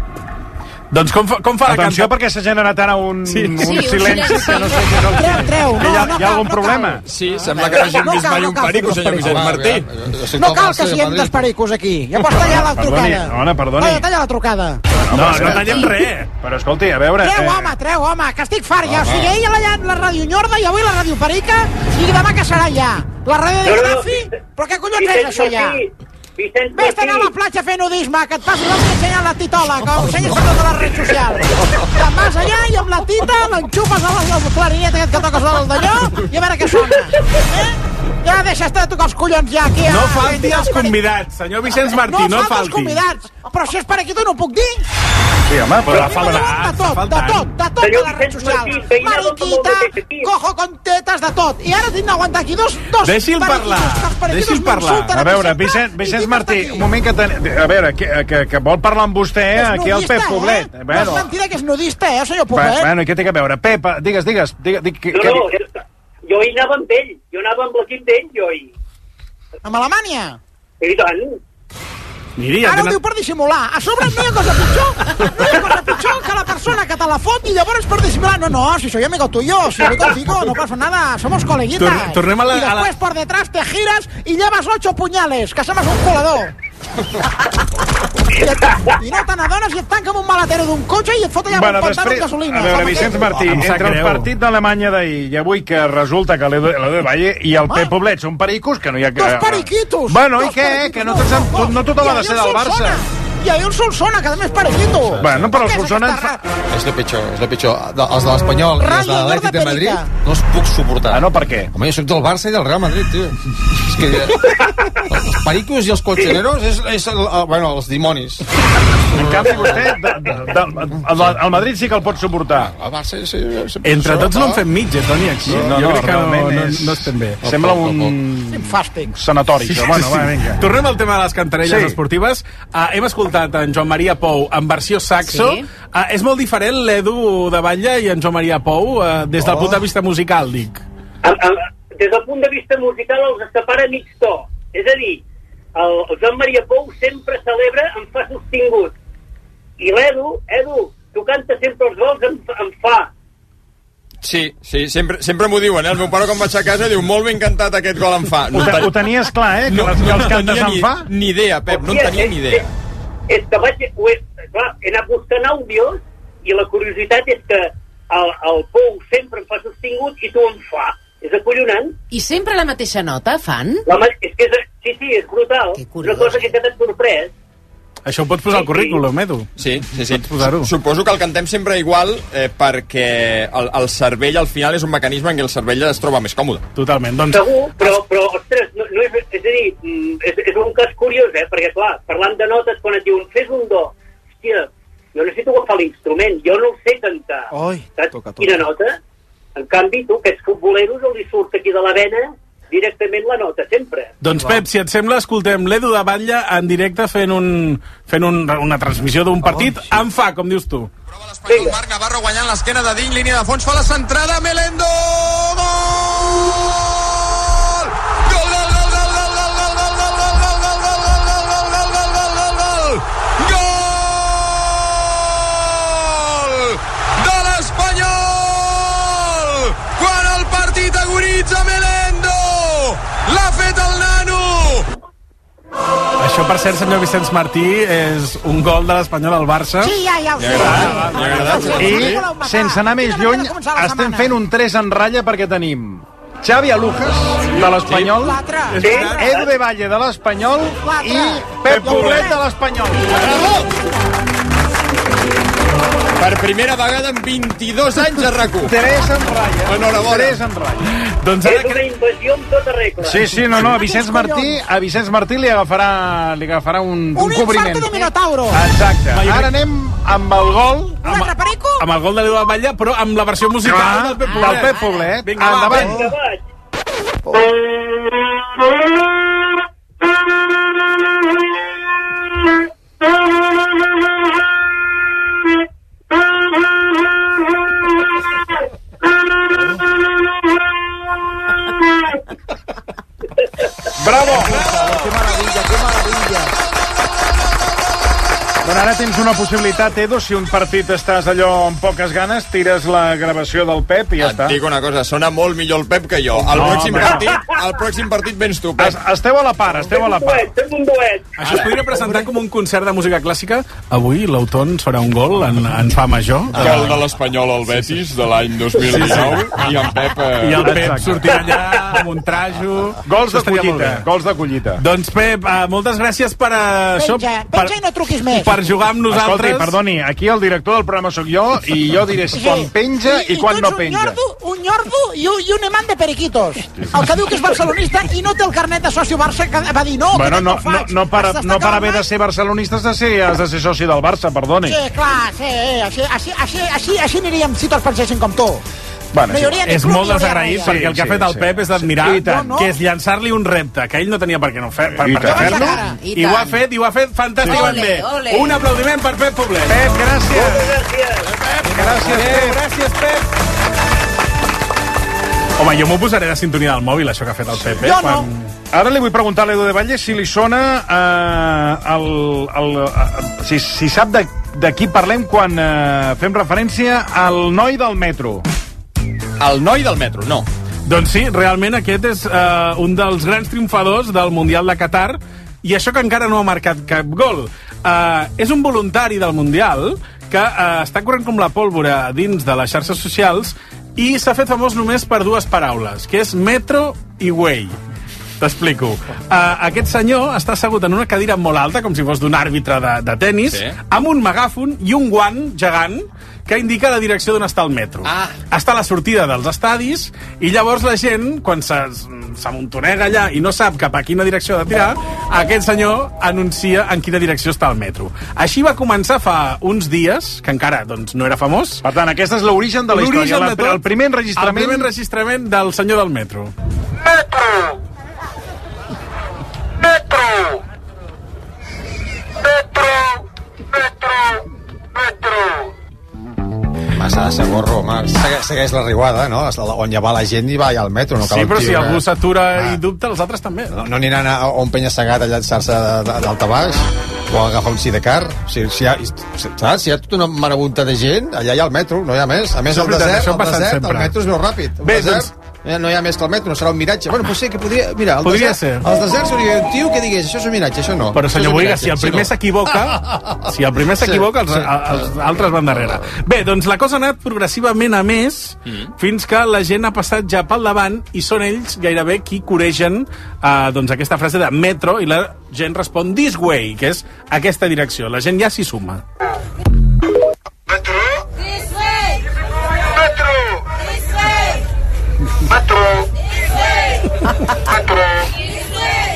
Doncs com fa, com fa la
Atenció,
canta?
perquè s'ha generat ara un,
Sí.
un
Sí,
un
silenci
silenci.
que no sé què és el que...
Treu, treu,
Hi ha,
no, no
hi ha
cal,
algun
no
problema?
Sí, sembla que no hagin
No
vist
cal,
mai
no
un
cal
perico,
fer
senyor
los
Vicent Martí.
No cal que siguem dos pericos aquí. Ja pots tallar la
Perdoni,
trucada.
dona, perdoni.
Talla, talla la trucada.
No, no tallem res.
Però escolti, a veure...
Treu,
eh,
home, treu, home, que estic fart ja. O sigui, ahir la, la ràdio Nyorda i avui la ràdio Perica i demà que serà ja. La ràdio de
No, no, no.
Grafi? Però què collons és això ja?
Vicent
Vés a anar a la
Martí.
platja fent nudisme, que et passi l'altre ensenyant la titola, que ho ensenyes per totes les redes socials. Te'n vas allà i amb la tita l'enxupes a la, la clarinet aquest que toques del d'allò i a veure què sona. Eh? Ja deixes de tocar els collons ja aquí.
No
a-
falti
a-
als convidats, senyor Vicenç Martí, no
No falta els
falti.
convidats. Però si és per aquí, tu no ho puc dir.
Sí, home, però
Però
la falta...
De tot, de tot, de tot
Senyor
a la red
Vicenç
social.
Martí, que hi anava com el
Mariquita,
mateix aquí.
cojo con tetes, de tot. I ara tinc d'aguantar aquí dos, dos
Deixi'l
periquitos,
parlar,
que els periquitos
deixi'l parlar.
m'insulten
A
mi
veure,
sempre
Vicenç,
i
Vicenç
tinc
Martí,
d'estar aquí.
un moment que... Ten... A veure, que, que, que vol parlar amb vostè
És
aquí al
nudista,
Pep Poblet.
Eh?
Bueno,
No és mentida que és nudista, eh, senyor
Bueno,
Poblet?
bueno, i què té a veure? Pep, digues, digues. digues, digues que,
No,
que...
no, jo hi anava amb ell. Jo anava amb l'equip d'ell, jo hi.
Amb Alemanya?
I tant.
Miri, ja
Ara ho
tenen...
diu per dissimular. A sobre no hi ha cosa pitjor. No hi ha cosa pitjor que la persona que te la fot i llavors per dissimular. No, no, si soy amigo tuyo, si voy contigo, no pasa nada. Somos coleguitas.
Tor- tornem a la-
y
a la-
después por detrás te giras y llevas ocho puñales, que somos un colador. I, et, I no te n'adones i et tanca amb un maletero d'un cotxe i et fot allà
Bueno,
un pantà amb
després,
gasolina.
a veure,
Com
Vicenç
aquell.
Martí,
Em sap
entre el
greu.
partit d'Alemanya d'ahir i avui que resulta que l'Edu l'Edu Valle i el Pep Poblet són pericos, que no hi ha...
Dos periquitos.
Bueno, i
Dos
què?
periquitos.
Que no, tots, tot, no tothom ha de ser del Barça.
I ahir un Solsona, que també és periquito.
Bueno, però el
Què és
Solsona...
aquesta ra-
És de pitjor, és de pitjor. De, els de l'Espanyol i els de
Rayo
l'Atlètic de
Verde
Madrid
Perica.
no els puc suportar.
Ah, no, per què?
Home, jo soc del Barça i del Real Madrid, tio. És que... Els pericos i els colchoneros és, és el, el, bueno, els dimonis.
En canvi, vostè, de, de, de, el, el Madrid sí que el pot suportar.
El Barça, sí, sí,
Entre tots no en fem mig, eh, Toni, aquí.
No,
jo
no,
crec que no,
realment
no,
és-
no estem bé.
Sembla un
Fàstic.
sanatori,
Sí,
això. Bueno,
sí.
va, vinga.
Tornem al tema de les cantarelles
Sí.
esportives. Uh, hem escoltat en Joan Maria Pou en versió saxo.
Sí.
Uh, és molt diferent l'Edu de Batlle i en Joan Maria Pou uh, des del
Oh.
punt de vista musical, dic.
Am- am- Des del punt de vista musical els separa mig to. És a dir, el, el Joan Maria Pou sempre celebra en fa sostingut. I l'Edu, Edu, tu cantes sempre els gols en, en fa.
Sí, sí, sempre, sempre m'ho diuen, eh? El meu pare quan vaig a casa diu molt ben cantat aquest gol en fa.
Ho, te, ho tenies clar, eh? Que,
No,
les, que
no,
els
no
cantes
tenia
en
ni,
fa?
ni idea, Pep, no en
Hòstia,
tenia
és-
ni idea.
És, és que vaig... Ho he, clar, he anat buscant àudios i la curiositat és que el, el Pou sempre em fa sostingut i tu em fa. És acollonant.
I sempre la mateixa nota fan?
La, ma- és que és, sí, sí, és brutal.
Que
Una
curiós.
cosa que he quedat sorprès.
Això ho pots posar al currículum, Edu.
Sí, sí, sí.
posar-ho.
Suposo que el cantem sempre igual eh, perquè el, el cervell al final és un mecanisme en què el cervell es troba més còmode.
Totalment. Doncs,
Segur, però, però ostres, no, no és, és a dir, mm, és, és un cas curiós, eh? Perquè, clar, parlant de notes, quan et diuen fes un do, hòstia, jo necessito agafar l'instrument, jo no ho sé cantar.
Oi,
Saps
toca, toca.
quina nota? En canvi, tu, aquests futboleros, els hi surt aquí de la vena directament la nota, sempre.
doncs Pep, si et sembla, escoltem l'Edu de Batlle en directe fent, un, fent un, una transmissió d'un partit
Oh, sí.
en fa, com dius tu.
L'Espanyol, Marc Navarro guanyant l'esquena de dins, línia de fons, fa la centrada, Melendo! Gol! Gol, gol, gol, gol, gol, gol, gol, gol, gol, gol, gol, gol, gol, gol, gol, gol, gol, gol, gol, gol! Gol! De l'Espanyol! Quan el partit agonitza Melendo! L'ha fet el nano!
Això, per cert, senyor Vicenç Martí, és un gol de l'Espanyol al Barça.
Sí, ja, ja ho sé.
Li ha agradat? Li ha agradat?
I, sense anar més lluny, estem fent un tres en ratlla perquè tenim Xavi Alujas, de l'Espanyol,
L'altre.
Sí?
Edu de Valle, de l'Espanyol, i
L'altre.
Pep Poblet, de l'Espanyol. Bravo!
Per primera vegada en vint-i-dos anys a RAC u.
Teresa en ratlla.
Enhorabona.
Teresa en ratlla.
Doncs
És una invasió amb tota regla.
Sí, sí, no, no, a Vicenç Martí, a Vicenç Martí li agafarà, li agafarà un, un,
Un
cobriment.
infarto de Minotauro.
Exacte. Ara anem amb el gol.
Un altre perico?
Amb el gol de l'Edu Batlle, però amb la versió musical
Ah,
del Pep Poblet.
del Pep Poblet.
Vinga, va,
Endavant.
Vinga,
va.
Bravo! Que maravilla, que maravilla. Bueno, ara tens una possibilitat, Edu, si un partit estàs allò amb poques ganes, tires la gravació del Pep i ja
Et
està.
dic una cosa, sona molt millor el Pep que jo. El,
No,
pròxim,
home.
partit, el pròxim partit vens tu, Pep.
Es, esteu a la part, esteu a la part.
Fem un duet.
Això es podria presentar com un concert de música clàssica. Avui l'Auton farà un gol en, en fa major.
Que el de l'Espanyol al Betis de l'any dos mil dinou i en Pep... Eh...
I el Pep
Exacte.
sortirà allà amb un trajo.
Gols de
Això estaria molt
collita,
bé.
gols de collita.
Doncs Pep, uh, moltes gràcies per uh, això.
Penja,
Per,
penja i no truquis més.
per jugar amb nosaltres.
Escolti, perdoni, aquí el director del programa sóc jo i jo diré quan penja i, quan no penja.
Un nyordo, un nyordo i, un- i un imant de periquitos. El que diu que és barcelonista i no té el carnet de soci Barça, que va dir no,
Bueno,
que
no,
no,
no,
faig.
no, per,
Has
no per
destacat
haver de
mai?
ser barcelonista has de ser, has de ser soci del Barça, perdoni.
Sí, clar, sí, eh, així, així, així, així, així aniríem si tots pensessin com tu.
Bueno,
No hi hauria ni
És
club,
molt
ni hi hauria
desagraït
res.
perquè el que ha
Sí,
fet el
sí.
Pep és d'admirar,
I tant.
que és llançar-li un repte, que ell no tenia per què no fer, per,
I
per què
tant.
fer-lo,
I
i ho ha
tant.
fet, i ho ha fet fantàsticament
Ole,
bé.
ole.
Un aplaudiment per Pep Poblet.
Pep, gràcies. Gràcies,
Adéu,
Pep.
gràcies, Pep. Home, jo m'ho posaré de sintonia del mòbil, això que ha fet el Pep. Eh?
Jo no.
Ara li vull preguntar a l'Edu de Valle si li sona eh, el, el, eh, si, si sap de, de qui parlem quan eh, fem referència al noi del metro.
El noi del metro, no.
Doncs sí, realment aquest és uh, un dels grans triomfadors del Mundial de Qatar, i això que encara no ha marcat cap gol. Uh, és un voluntari del Mundial que uh, està corrent com la pólvora dins de les xarxes socials i s'ha fet famós només per dues paraules, que és metro i way. T'explico. Uh, aquest senyor està assegut en una cadira molt alta, com si fos d'un àrbitre de, de tennis,
Sí.
amb un megàfon i un guant gegant que indica la direcció d'on està el metro.
Ah.
Està a la sortida dels estadis i llavors la gent, quan se- s'amuntonega allà i no sap cap a quina direcció ha de tirar, aquest senyor anuncia en quina direcció està el metro. Així va començar fa uns dies, que encara doncs, no era famós.
Per tant, aquest és l'origen de la
L'origen
història.
de tot,
El primer enregistrament...
El primer enregistrament del senyor del metro.
Metro! Metro! Metro! Metro! Metro!
Massa de segorro, home. Segueix, segueix la riuada, no? On ja va la gent i va allà al metro. No cal
Sí, però
un
si
tio
algú
que-
s'atura
Ah.
i dubta, els altres també.
No, no aniran a, a un penya-segat a llançar-se de- de- d'alta baix o a agafar un sidecar. O sigui, si hi ha, saps? Si hi ha tota una marabunta de gent, allà hi ha el metro, no hi ha més. A més,
Això és
el
veritat,
desert,
això ha
el,
passat
desert
sempre.
el metro és més ràpid. El
Bé,
desert,
doncs-
eh, no hi ha més que el metro, no serà un miratge. Bueno, potser que podria... Mira, el
Podria
desert,
ser.
als deserts hauria un tio que digués això és un miratge, això no.
Però,
Això és
senyor
un
Boiga,
miratge,
si el
això
primer
no.
s'equivoca, si el primer s'equivoca, els,
Sí.
els altres van darrere. Bé, doncs la cosa ha anat progressivament a més, fins que la gent ha passat ja pel davant i són ells gairebé qui coregen eh, doncs aquesta frase de metro i la gent respon this way, que és aquesta direcció. La gent ja s'hi suma.
Metro! This way! Metro! This way! Metro! This way! Metro! This way!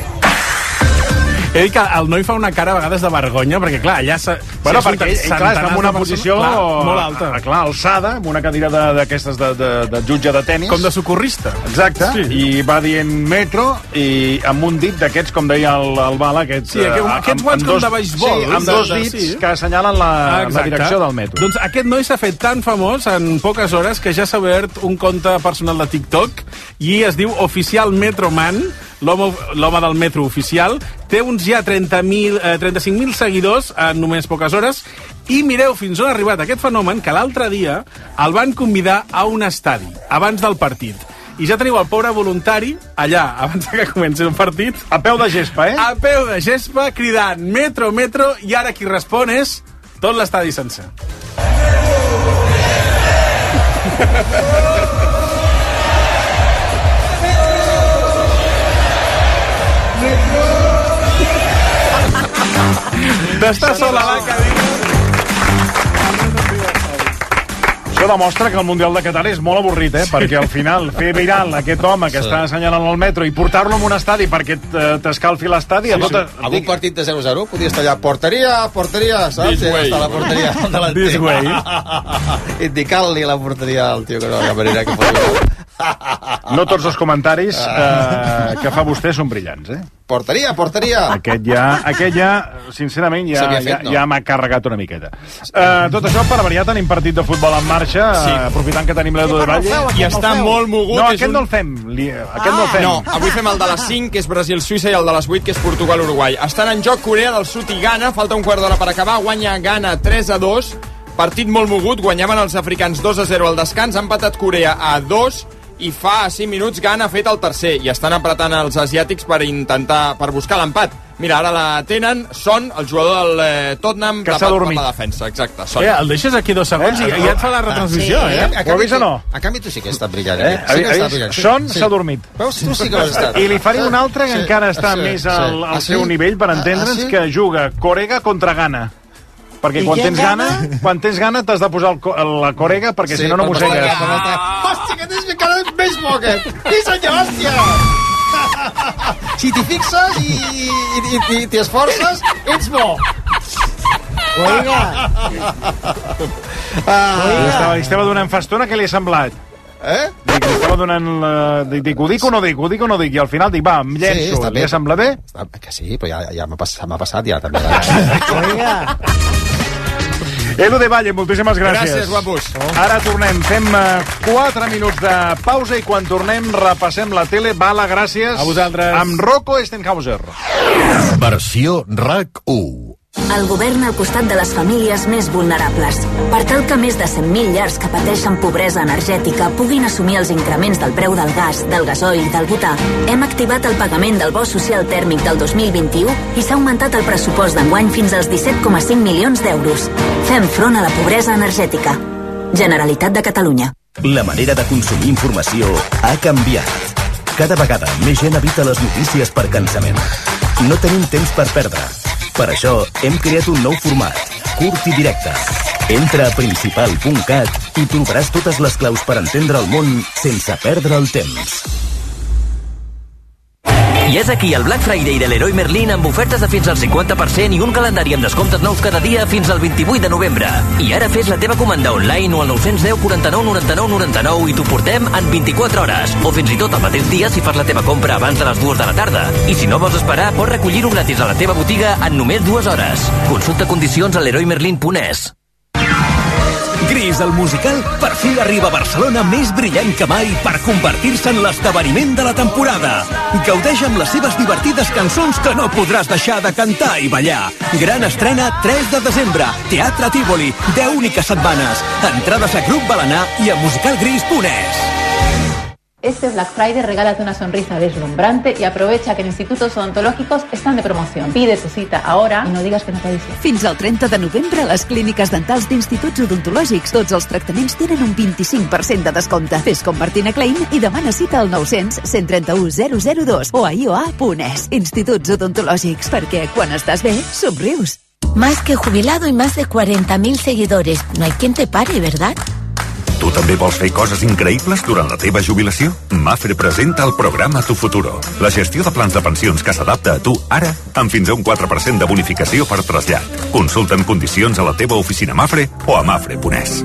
He dit que el noi fa una cara a vegades de vergonya, perquè clar, allà... Se,
Bueno,
s'hi
perquè ell,
ajunten
clar, està en una
centenars de
posició
persones, clar, molt alta.
eh, clar, alçada, amb una cadira de- d'aquestes de, de, de, de jutge de tennis.
Com de socorrista.
Exacte,
Sí.
i va dient metro i amb un dit d'aquests, com deia el, el Bala, aquests,
Sí, aquest-
eh,
aquests
amb-
guants
amb
com
dos-
de beisbol.
Sí, amb
De-
dos
de-
dits
sí.
que assenyalen la, la
Exacte.
direcció del metro.
Doncs aquest noi s'ha fet tan famós en poques hores que ja s'ha obert un compte personal de TikTok i es diu Oficial Metroman, l'home l'home del metro oficial. Té uns ja trenta mil, eh, trenta-cinc mil seguidors en només poques hores. I mireu fins on ha arribat aquest fenomen, que l'altre dia el van convidar a un estadi, abans del partit. I ja teniu el pobre voluntari allà, abans que comenci el partit.
A peu de gespa, eh?
A peu de gespa, cridant metro, metro, i ara qui respon és tot l'estadi sencer. D'estar sola a la cadira.
Això demostra que el Mundial de Qatar és molt avorrit, eh? Perquè al final fer viral aquest home que sí. està assenyalant el metro i portar-lo a un estadi perquè t'escalfi l'estadi...
Sí, tota... sí. Algun partit de zero a zero podria estar allà, porteria, porteria, saps? Sí, està la porteria
This way.
Indicant-li la porteria al tio que no, la manera que pot...
No tots els comentaris eh, que fa vostè són brillants, eh?
Porteria, porteria!
Aquest ja, aquest ja sincerament, ja, fet, ja, no? ja m'ha carregat una miqueta. Uh, tot això per variar, tenim partit de futbol en marxa, sí. uh, aprofitant que tenim l'Edu de Valle.
I està molt mogut.
No, aquest un... no el fem. Li... Aquest ah. no el fem.
No, avui fem el de les cinc, que és Brasil-Suïssa, i el de les vuit, que és Portugal-Uruguai. Estan en joc Corea del Sud i Ghana, falta un quart d'hora per acabar, guanya Ghana tres a dos, partit molt mogut, guanyaven els africans dos a zero al descans, ha empatat Corea a dos, i fa cinc minuts Ghana ha fet el tercer i estan apretant els asiàtics per intentar per buscar l'empat. Mira, ara la tenen Son, el jugador del eh, Tottenham,
que s'ha dormit.
La defensa, exacte. Son.
Eh, el deixes aquí dos segons eh? i, i ja et fa la retransmissió, ah, sí. eh?
Ho has vist o no? A canvi tu sí que has estat brillant, eh?
Sí que has estat brillant. Son s'ha dormit.
Veus, tu sí que has estat.
I li faré un altre que sí, encara està sí, més al, al sí. seu nivell, per entendre'ns, ah, sí? que juga Corega contra Ghana. Perquè quan tens gana, quan tens gana t'has de posar el, la corega perquè sí, si no no mossegues.
Ah, hòstia, que tens encara més bo aquest. Sí senyor, hòstia! Si t'hi fixes i, i, i, i t'hi esforces, ets bo.
Oiga!
Ah, estava, estava donant fa estona, què li ha semblat?
Eh?
Dic, estava donant... La... Dic, ho dic o no dic, ho dic o no dic, i al final dic, va, em llenço. Sí, li sembla bé?
Està, que sí, però ja, ja m'ha passat, passat, ja també.
Oiga!
Edu de Valle, moltíssimes gràcies.
Gràcies, guapos.
Ara tornem, fem quatre minuts de pausa i quan tornem repassem la tele. Bala, gràcies.
A vosaltres.
Amb Rocco Estenhauser.
Versió R A C u.
El govern al costat de les famílies més vulnerables. Per tal que més de cent mil llars que pateixen pobresa energètica puguin assumir els increments del preu del gas, del gasoil i del butà, hem activat el pagament del bo social tèrmic del dos mil vint-i-u i s'ha augmentat el pressupost d'enguany fins als disset coma cinc milions d'euros. Fem front a la pobresa energètica. Generalitat de Catalunya.
La manera de consumir informació ha canviat. Cada vegada més gent evita les notícies per cansament. No tenim temps per perdre. Per això hem creat un nou format, curt i directe. Entra a principal punt cat i trobaràs totes les claus per entendre el món sense perdre el temps.
I és aquí el Black Friday de Leroy Merlin amb ofertes de fins al cinquanta per cent i un calendari amb descomptes nous cada dia fins al vint-i-vuit de novembre. I ara fes la teva comanda online o al nou cents deu quaranta-nou noranta-nou noranta-nou i t'ho portem en vint-i-quatre hores. O fins i tot el mateix dia si fas la teva compra abans de les dues de la tarda. I si no vols esperar, pots recollir-ho gratis a la teva botiga en només dues hores. Consulta condicions a leroy merlin punt es.
Gris, el musical, per fi arriba a Barcelona més brillant que mai per convertir-se en l'esdeveniment de la temporada. Gaudeix amb les seves divertides cançons que no podràs deixar de cantar i ballar. Gran estrena tres de desembre. Teatre Tívoli, deu úniques setmanes. Entrades a Grup Balaná i a musicalgris punt es.
Este Black Friday regálate una sonrisa deslumbrante y aprovecha que en institutos odontológicos están de promoción. Pide tu cita ahora y no digas que no te avisé.
Fins al trenta de novembre a les clíniques dentals d'instituts odontològics tots els tractaments tenen un vint-i-cinc per cent de descompte. Fes com Martina Klein i demana cita al nou cents cent trenta-u zero zero dos o a i o a punt es. Instituts odontològics, perquè quan estàs bé, somrius.
Más que jubilado y más de cuarenta mil seguidores. No hay quien te pare, ¿verdad?
Tu també vols fer coses increïbles durant la teva jubilació? Mafre presenta el programa Tu Futuro, la gestió de plans de pensions que s'adapta a tu ara amb fins a un quatre per cent de bonificació per trasllat. Consulta en condicions a la teva oficina Mafre o a mafre punt es.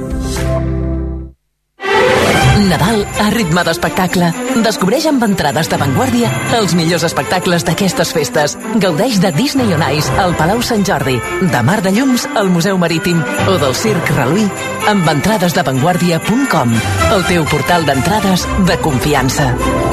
Nadal a ritme d'espectacle. Descobreix amb entrades d'avantguàrdia els millors espectacles d'aquestes festes. Gaudeix de Disney on Ice al Palau Sant Jordi, de Mar de Llums al Museu Marítim o del Circ Reluí amb entrades d'avantguàrdia punt com, el teu portal d'entrades de confiança.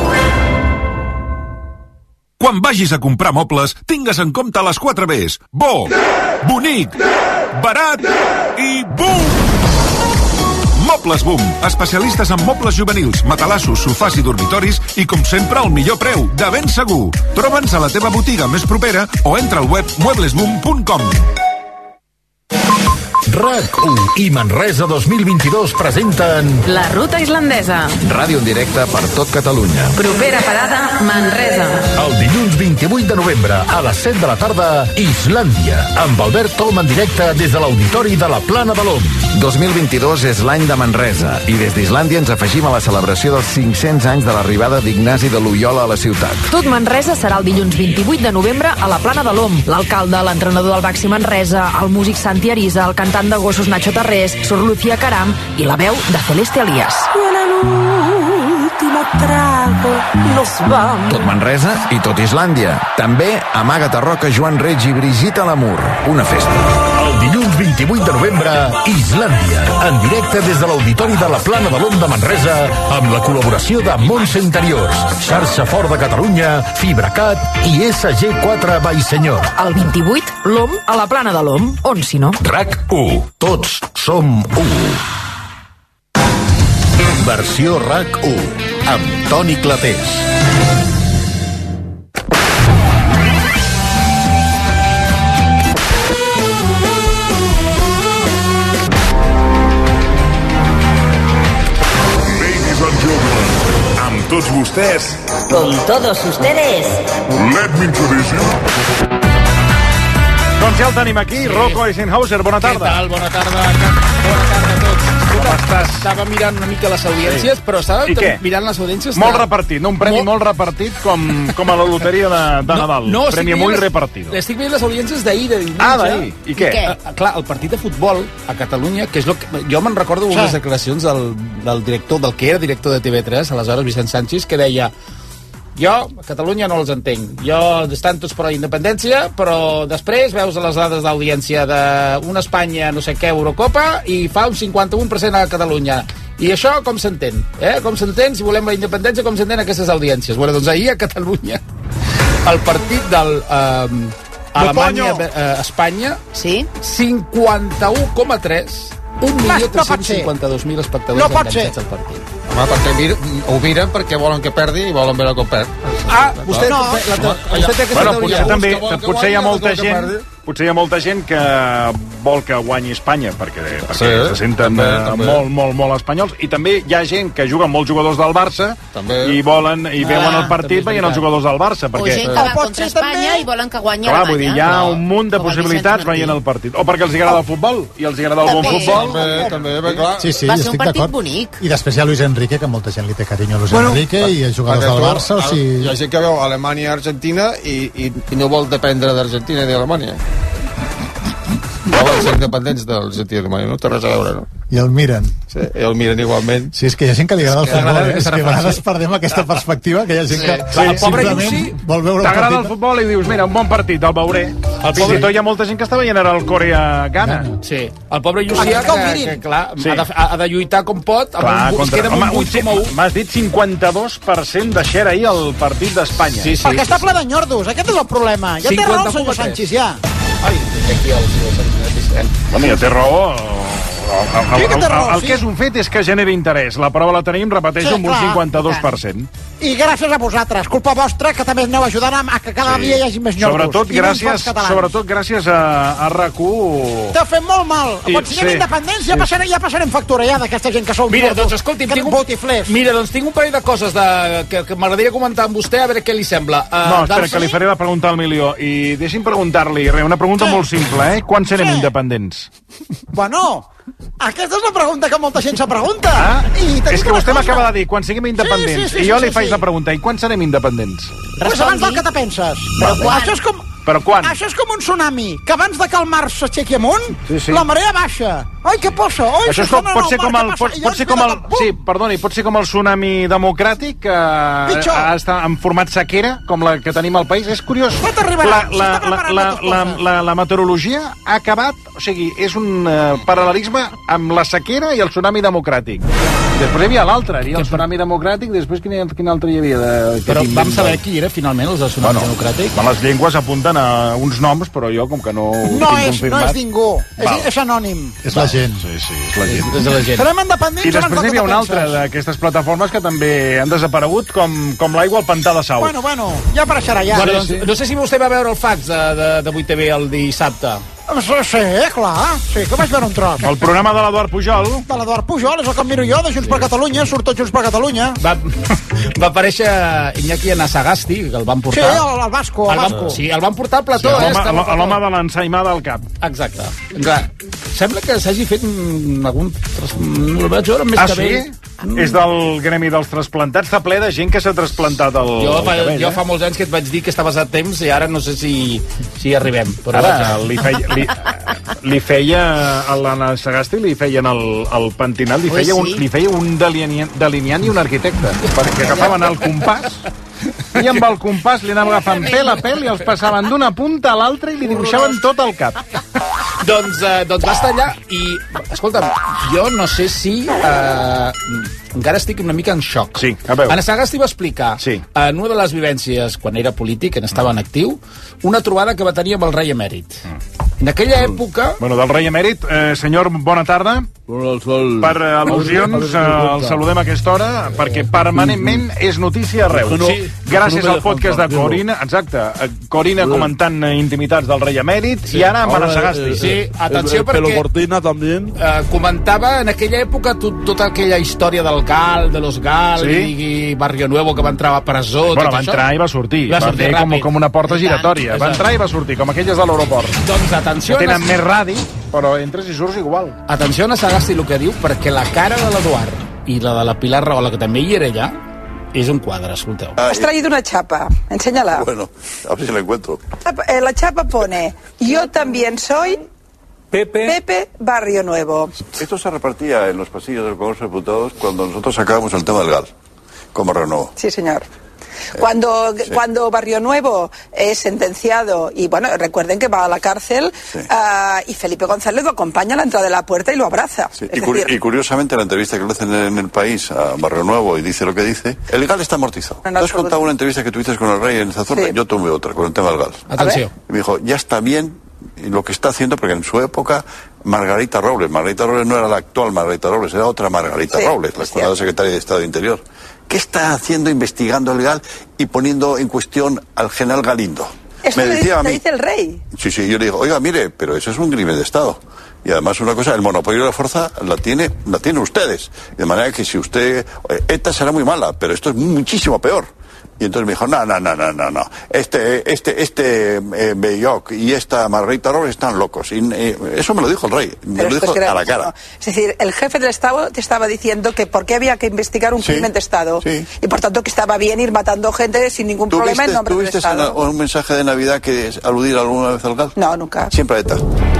Quan vagis a comprar mobles, tingues en compte les quatre Bs. Bo, bonic, barat i boom! Mobles Boom, especialistes en mobles juvenils, matalassos, sofàs i dormitoris i, com sempre, al millor preu, de ben segur. Troba'ns a la teva botiga més propera o entra al web muebles boom punt com.
R RAC u i Manresa dos mil vint-i-dos presenten
La Ruta Islandesa.
Ràdio en directe per tot Catalunya.
Propera parada, Manresa.
El dilluns vint-i-vuit de novembre a les set de la tarda, Islàndia, amb Albert Tom en directe des de l'Auditori de la Plana de l'Om.
dos mil vint-i-dos és l'any de Manresa i des d'Islàndia ens afegim a la celebració dels cinc-cents anys de l'arribada d'Ignasi de Loyola a la ciutat.
Tot Manresa serà el dilluns vint-i-vuit de novembre a la Plana de l'Om. L'alcalde, l'entrenador del Baxi Manresa, el músic Santi Arisa, el cantant de gossos Nacho Tarrés, Sor Lucía Caram i la veu de Celeste Elías.
Tot Manresa i tot Islàndia. També amb Àgata Roca, Joan Reig i Brigitte Lamour. Una festa.
El dilluns vint-i-vuit de novembre, Islàndia, en directe des de l'Auditori de la Plana de l'Om de Manresa, amb la col·laboració de Montse Interiors, Xarxa Fort de Catalunya, Fibracat i S G quatre Vallsenyor.
El vint-i-vuit, l'Om a la Plana de l'Om. On, si no?
RAC u. Tots som u. Versió RAC u, amb Toni Clapés.
Ladies and gentlemen, amb tots vostès,
Con todos ustedes,
let me introduce you.
Doncs ja el tenim aquí, Rocco Eisenhauser, bona tarda.
Què tal? Bona tarda, bona tarda a tots.
Com estàs?
Estava mirant una mica les audiències,
Sí.
però estava
I què?
mirant les audiències...
Molt
de-
repartit, no? Un premi molt, molt repartit com, com a la loteria de, de Nadal.
estic
Premi
veient
muy
les-
repartido.
Estic veient les audiències d'ahir, de diumenge.
Ah, d'ahir. I què?
Eh, clar, el partit de futbol a Catalunya, que és lo que... Jo me'n recordo
Sí.
unes declaracions del, del director, del que era director de T V tres, aleshores Vicent Sánchez, que deia: jo, a Catalunya no els entenc. Jo, estan tots per la independència, però després veus les dades d'audiència d'una Espanya, no sé què, Eurocopa, i fa un cinquanta-u per cent a Catalunya. I això com s'entén? Eh? Com s'entén, si volem la independència, com s'entén aquestes audiències? Bueno, doncs ahir a Catalunya, el partit del... Eh, Alemanya, eh, Espanya,
sí?
cinquanta-u coma tres, un milió tres-cents cinquanta-dos mil espectadors
No pot ser.
enganxats al partit.
Home, perquè mir, ho miren perquè volen que perdi i volen veure com perd.
Ah, vostè,
no.
la, la,
Home,
vostè té aquesta
Bueno,
teoria.
potser també,
que vol que
potser hi ha
guanyi,
molta
que vol que
gent...
perdi.
Potser hi ha molta gent que vol que guanyi Espanya, perquè, perquè
Sí,
se senten
també,
eh,
també.
molt, molt, molt espanyols. I també hi ha gent que juga amb molts jugadors del Barça
També.
i volen i veuen
Ah,
el partit veient els jugadors del Barça.
O
Perquè,
gent que va contra Espanya i volen que guanyi
clar,
Alemanya.
vull dir, hi ha un munt de
Com el
possibilitats
Vicenç Martí.
veient el partit. O perquè els agrada el futbol i els agrada el bon
També.
futbol.
També, també, bé, clar.
Sí, sí,
Va
jo
ser un
estic
partit
d'acord.
bonic.
I després hi ha Luis Enrique, que molta gent li té carinyo a Luis
Bueno,
Enrique, i els jugadors
perquè
del
tu,
Barça, o
el-
sigui...
Hi ha gent que veu Alemanya i Argentina i, i, i no vol dependre d'Argentina ni d'Alemanya. Volen ser independents d'Argentina i Alemanya, no té res a veure, no?
I el miren.
Sí, i el miren igualment.
Sí, és que hi ha gent que li agrada el
És que
futbol,
agrada
eh? És
aquesta
que a vegades
referència.
perdem aquesta perspectiva, que hi ha gent
Sí.
que
Sí, el pobre
simplement
Jussi,
vol veure un
T'agrada el
partit...
futbol i dius, mira, un bon partit, el veuré. El Fins i tot hi ha molta gent que està veient ara el Corea-Ghana.
Sí, el pobre Llucià, que, que, que, que, clar,
Sí.
ha, de, ha de lluitar com pot, amb
Clar,
un,
contra...
es queda amb
Home,
un vuit coma u.
M'has dit cinquanta-dos per cent de share ahir al partit d'Espanya.
Sí, sí.
Perquè està ple d'enyordos, aquest és el problema. Ja té raó el senyor Sánchez, ja.
Ai, aquí el senyor Sánchez.
Home, ja té raó. El, el,
Sí que
el,
té
el,
raó,
el
sí.
que és un fet és que genera interès. La prova la tenim, repeteixo,
Sí,
amb un
clar,
cinquanta-dos per cent.
I gràcies a vosaltres, culpa vostra, que també aneu ajudant a que cada dia hi hagi més nyordos.
Sobretot
i menys
gràcies,
bons catalans.
sobretot gràcies a, a RAC u.
T'heu fet molt mal.
I-
Quan siguem
sí.
independents ja
Sí.
passarem, ja passarem factura ja d'aquesta gent que sou
Mira,
nyordos,
doncs escolti'm,
que
tinc un,
botiflers.
mira, doncs tinc un parell de coses de, que, que m'agradaria comentar amb vostè, a veure què li sembla. Uh,
No, espera, que li faré la pregunta al milió. I deixi'm preguntar-li, re, una pregunta
Sí.
molt simple, eh? Quan serem
Sí.
independents?
Bueno, aquesta és la pregunta que molta gent se pregunta.
Ah,
I t'he
és
dit
que
una
vostè
cosa.
m'acaba de dir, quan siguem independents.
Sí, sí, sí,
I jo
sí,
li
sí,
faig
sí.
la pregunta, i quan serem independents?
Pues abans del que te penses.
Però quan?
Això és com...
Però quan?
Això és com un tsunami, que abans de que el mar s'aixequi amunt,
Sí, sí.
la marea baixa. Ai, què passa? Ai,
Això és
s'està
com,
anant
pot
al
ser
mar,
com
què
el,
passa?
pot,
I
pot
llavors
ser com el,
mira que-
sí, perdoni, pot ser com el tsunami democràtic que
Pitjor.
ha estat en format sequera, com la que tenim al país. És curiós.
Tot arribarà,
La, la,
s'està
la,
preparant
la,
moltes
la,
coses.
la, la meteorologia ha acabat, o sigui, és un uh, paral·lelisme amb la sequera i el tsunami democràtic. Després hi havia l'altre, hi havia el tsunami democràtic, després quin, quin altre hi havia? De,
Però
que
vam saber qui era finalment els del Tsunami
Bueno,
Democràtic?
les llengües apunten a uns noms, però jo, com que no ho
No
tinc
és, no
confirmat...
és ningú,
Val.
és, és anònim.
És la gent.
Sí, sí, és la gent.
És de la gent.
Serem independents
I
abans
després
del
hi
que
havia
te
una altra
penses.
d'aquestes plataformes que també han desaparegut, com, com l'aigua al pantà de Sau.
Bueno, bueno, ja apareixerà ja.
Bueno, doncs, no sé si vostè va veure el fax de, de, de vuit T V el dissabte.
Sí, sí, clar, sí, que vaig veure un tros.
El programa de l'Eduard Pujol.
De l'Eduard Pujol, és el que em miro jo, de Junts per Catalunya, surt tot Junts per Catalunya.
Va, va aparèixer Iñaki Anasagasti, que el van portar...
Sí, el, el Vasco, el,
el
Vasco.
Sí, el van portar al plató.
Sí,
eh,
l'home eh, l'home de l'ensaïmada al cap.
Exacte. Clar, sembla que s'hagi fet mm, algun... No el vaig veure més
Ah,
cabell.
sí? Mm. És del gremi dels trasplantats. Està ple de gent que s'ha trasplantat el,
Jo,
el
fa,
cabell.
jo
eh?
fa molts anys que et vaig dir que estaves a temps i ara no sé si, si hi arribem. Però
Ara,
vaja.
li feia, li, li feia a l'Anna Sagasti, li feien el, el pentinat, li
Ui,
feia, un,
sí.
li feia un delineant, delineant i un arquitecte, perquè agafaven el compàs i amb el compàs li anaven agafant pèl a pèl i els passaven d'una punta a l'altra i li dibuixaven tot el cap.
Doncs, eh, doncs va estar allà i, escolta'm, jo no sé si eh, encara estic una mica en xoc.
Sí, a veure.
Anna Sagasti va explicar
Sí.
en una de les vivències, quan era polític, en estava en actiu, una trobada que va tenir amb el rei emèrit. En aquella època...
Bueno, del rei emèrit, eh, senyor, bona tarda. Per eh, al·lusions, eh, el saludem a aquesta hora, perquè permanentment és notícia arreu.
Sí.
Gràcies al podcast de Corina, exacte, eh, Corina comentant eh, intimitats del rei emèrit, i ara amb Anna Sagasti.
Sí, atenció perquè...
Cortina també.
Eh, comentava en aquella època tot, tota aquella història del Gal, de los Gal,
Sí.
i, i Barrio Nuevo, que va entrar a presó...
Bueno,
tot
va
això.
entrar i va sortir.
Va sortir
fer com,
ràpid.
com una porta
I tant,
giratòria. Va
exacte.
entrar i va sortir, com aquelles de l'aeroport.
Doncs atenció...
Que tenen
Anna-
més radi, però entres i surts igual.
Atenció a Sagasti el que diu, perquè la cara de l'Eduard i la de la Pilar Rahola, que també hi era allà, és un quadre, escolteu.
Has traído una chapa, enséñala.
Bueno, a ver si la encuentro.
Eh, La chapa pone, yo también soy
Pepe.
Pepe Barrio Nuevo.
Esto se repartía en los pasillos del Congreso de Diputados cuando nosotros sacábamos el tema del gal, como Renault.
Sí, señor. Cuando,
sí.
cuando Barrio Nuevo es sentenciado, y bueno, recuerden que va a la cárcel,
Sí.
ah, y Felipe González lo acompaña a la entrada de la puerta y lo abraza.
Sí,
Es
y, curi-
decir,
y curiosamente la entrevista que le hacen en el país a Barrio Nuevo y dice lo que dice, el gal está amortizado.
En
¿Te has
absoluto.
contado una entrevista que tuviste con el rey en esa zona?
Sí.
Yo tuve otra con el tema del gal.
Atenció.
Y me dijo, ya está bien y lo que está haciendo, porque en su época Margarita Robles, Margarita Robles no era la actual Margarita Robles, era otra Margarita
Sí,
Robles, la
es
actual
cierto.
secretaria de Estado de Interior. ¿Qué está haciendo investigando el gal y poniendo en cuestión al general Galindo?
esto
Me
le,
decía a
le
mí,
dice el rey.
sí, sí, yo le digo, oiga, mire, pero eso es un crimen de Estado. Y además una cosa, el monopolio de la fuerza la tiene, la tienen ustedes. De manera que si usted, eh, ETA será muy mala, pero esto es muchísimo peor. Y entonces me dijo, no, no, no, no, no, no. Este, este, este eh, Belloc y esta Margarita Robles están locos. Y eh, eso me lo dijo el rey. Me
Pero
lo
esto
dijo
es
a la
gravísimo.
cara.
Es decir, el jefe del Estado te estaba diciendo que por qué había que investigar un
Sí,
crimen de Estado.
sí.
Y por tanto que estaba bien ir matando gente sin ningún
¿Tú
problema en
viste,
nombre
¿tú
del
viste
Estado.
un mensaje de Navidad que es aludir alguna vez al gal?
No, nunca.
Siempre a ETA.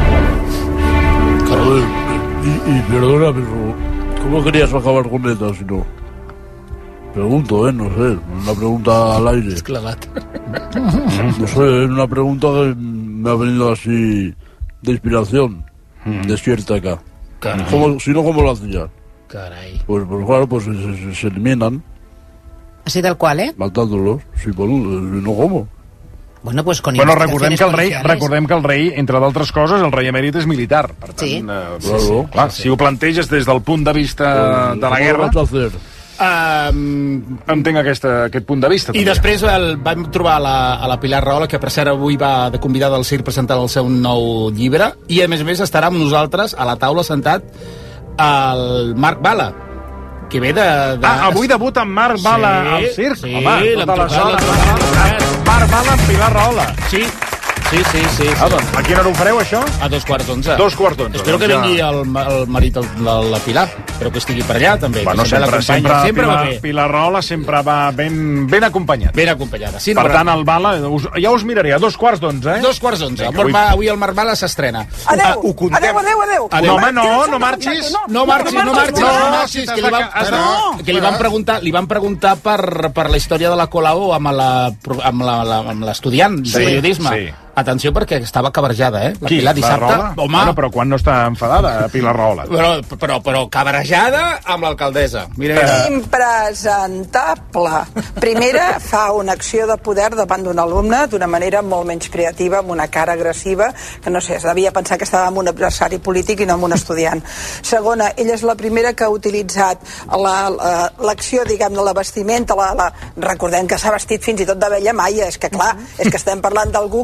Joder, y, y perdona, pero ¿cómo querías acabar con ETA si no? Pregunto, ¿eh? No sé, una pregunta al aire.
És clavat.
No sé, es una pregunta que me ha venido así de inspiración, despierta acá.
Caray.
¿Cómo- si no, ¿cómo lo hacías?
Caray.
Pues, pues claro, pues se, se- se eliminan,
Así tal cual, ¿eh?
matándolos. Si por un, si no, ¿cómo?
Bueno, pues con
Bueno, recordem
investigaciones
que el rei,
policiales.
recordem que el rei, entre d'altres coses, el rei emèrit és militar. Per tant,
Sí.
eh,
Claro.
clar, si ho planteges des del punt de vista de la
¿Cómo lo
guerra,
vas a hacer?
Um,
entenc aquesta, aquest punt de vista.
I
també.
després el, vam trobar a la, a la Pilar Rahola, que per cert avui va de convidada al circ presentar el seu nou llibre, i a més a més estarà amb nosaltres a la taula sentat el Marc Bala, que ve de... de...
Ah, avui debut amb Marc Bala
Sí,
al circ.
sí,
Home,
l'hem
tota la
trucat,
sala.
l'hem trucat.
Marc Bala amb Pilar Rahola.
Sí, sí, sí, sí.
Ah, doncs, a quina hora ho fareu, això?
A dos quarts d'onze.
Dos quarts d'onze.
Espero que
doncs ja.
vingui el, el marit de la, la Pilar, però que estigui per allà, també.
Bueno,
que
sempre,
l'acompanya.
sempre,
sempre va
Pilar,
bé.
Pilar Rahola sempre va ben, ben acompanyat.
Ben acompanyada. Sí,
per
no,
tant, el Bala, us, ja us miraré, a dos quarts d'onze, eh?
Dos quarts d'onze.
Vinga,
Avui, avui el Marc Bala s'estrena.
Adeu,
Ah, ho contem.
adeu, adeu, adeu.
Adeu.
No, home, no, no marxis.
No marxis, no marxis, no marxis, que li van,
Has de-
no, que li van preguntar, li van preguntar per, per la història de la Colau amb la- amb la- la- amb l'estudiant de
Sí,
periodisme.
sí.
Atenció, perquè estava cabrejada, eh? La
Qui?
Pilar dissabte.
La Rahola?
Home,
Bueno, però quan no està enfadada, Pilar Rahola?
però, però, però cabrejada amb l'alcaldessa. Mira, mira.
Impresentable. Primera, fa una acció de poder davant d'un alumne d'una manera molt menys creativa, amb una cara agressiva, que no sé, es devia pensar que estava amb un adversari polític i no amb un estudiant. Segona, ella és la primera que ha utilitzat la- la- l'acció, diguem, de la vestimenta, la, la, recordem que s'ha vestit fins i tot d'abella maia, és que clar, és que estem parlant d'algú que ha fet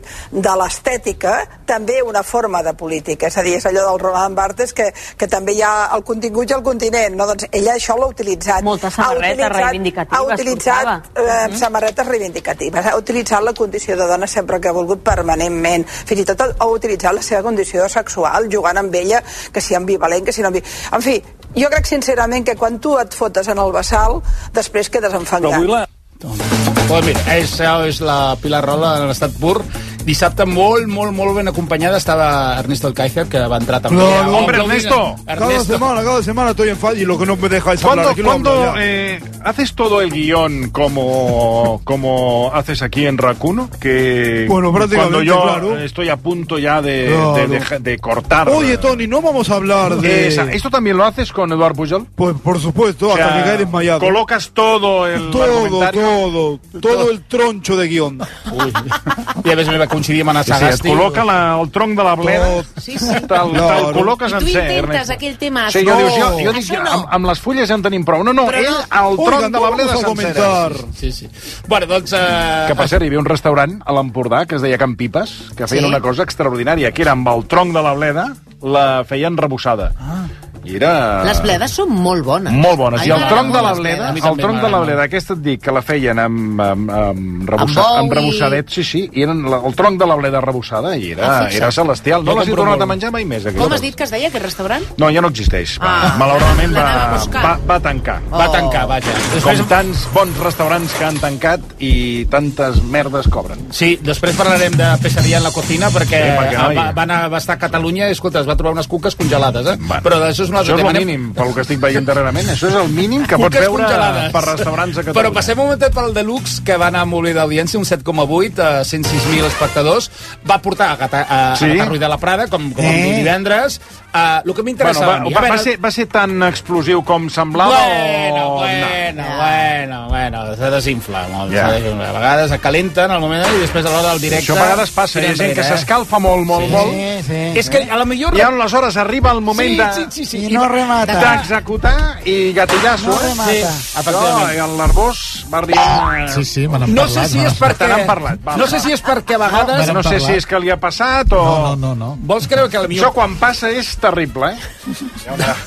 l'àmbit de l'estètica, també una forma de política. És a dir, és allò del Roland Barthes que, que també hi ha el contingut i el continent. No? Doncs ella això l'ha utilitzat.
Moltes samarretes reivindicatives.
Ha utilitzat eh, mm-hmm. samarretes reivindicatives. Ha utilitzat la condició de dona sempre que ha volgut permanentment. Fins i tot ha utilitzat la seva condició sexual, jugant amb ella, que si ambivalent, que si no ambivalent. En fi, jo crec sincerament que quan tu et fotes en el bassal, després quedes enfangat.
Però avui la... Pues mira, és, és la Pilar Rola en estat pur. Dissabte molt, molt, molt ben acompanyada estava Ernesto El Kaiser, que va entrar també.
Claro,
a...
hombre, Ernesto. Ernesto. Cada semana, cada semana estoy en fallo y lo que no me dejáis hablar aquí lo hablo ya.
Eh, ¿Haces todo el guión como, como haces aquí en Racuno? Que
bueno, prácticamente,
cuando yo
claro.
estoy a punto ya de,
claro.
de, de, de cortar.
Oye, Tony, no vamos a hablar de...
Esa, ¿esto también lo haces con Eduard Pujol?
Pues por supuesto,
o sea,
hasta que cae desmayado.
Colocas todo el
todo,
argumentario.
Todo, todo, todo el troncho de guión.
Ui. I a més va coincidir amb Anna Sagasti.
Sí, sí, et col·loca la, el tronc de la bleda.
Sí, sí.
Te'l
no,
te col·loques
I
en
tu
ser.
intentes aquell tema...
Sí,
no,
jo, dius, jo, jo dic,
no.
amb, amb les fulles ja en tenim prou. No, no,
Però
ell,
no.
el tronc de la bleda sencera.
Sí, sí. Bueno, doncs... Uh...
Que per cert, hi havia un restaurant a l'Empordà que es deia Can Pipes, que feien
Sí?
una cosa extraordinària, que era amb el tronc de la bleda, la feien rebussada. Ah. I era...
Les bledes són molt bones.
Molt bones.
Ai,
I el tronc de la
les
bleda,
bledes.
el tronc de la bleda, aquesta et dic, que la feien amb, amb, amb, rebossa,
Amb
amb
ou i-
rebossadet, sí, sí, i eren la, el tronc de la bleda rebossada, i era,
Ah, fixa't.
era celestial. No
Jo
l'has
compro
tornat
molt.
a menjar mai més, aquest.
Com has dit que es deia, aquest restaurant?
No, ja no existeix. Va,
Ah,
malauradament va,
l'anava a buscar.
va, va tancar.
Oh.
Va tancar, vaja.
Com tants bons restaurants que han tancat i tantes merdes cobren.
Sí, després parlarem de pesadilla en la cocina, perquè
Sí, perquè no hi-
va, va, anar, va estar a Catalunya i, escolta, es va trobar unes cuques congelades, eh?
Bueno,
Però d'això és un altre
això és
tema.
el
Anem-
mínim, pel que estic veient darrerament. Això és el mínim que pots
Cuques
veure
congelades.
per restaurants a Catalunya.
Però passem un momentet pel Deluxe, que va anar molt bé d'audiència, un set coma vuit, a cent sis mil espectadors. Va portar a Gata, a,
Sí?
a Gata Ruiz de la Prada, com, com
Eh?
divendres. Uh, el que m'interessa...
Bueno, va,
a mi,
va,
a
va,
veure-
ser, va ser tan explosiu com semblava
Bueno,
o...
bueno, bueno, bueno, se desinfla molt.
Ja.
Se desinfla. A vegades es calenten al moment i després a l'hora del directe...
Això a vegades passa, hi ha gent que s'escalfa molt, molt,
Sí,
molt.
sí. És que a la millor...
I aleshores arriba el moment
Sí,
de...
sí, sí, sí.
I no remata. D'executar i gatillasso.
No remata.
Sí,
efectivament.
no, i l'Arbós va dient...
Sí, sí, me n'han
No
parlat.
sé si és perquè...
Te n'han parlat. Va,
no
va.
sé si és perquè a vegades...
No, no sé si és que li ha passat o...
No, no, no.
Vols creure que a la millor...
Això quan passa és terrible, eh? Hi ha una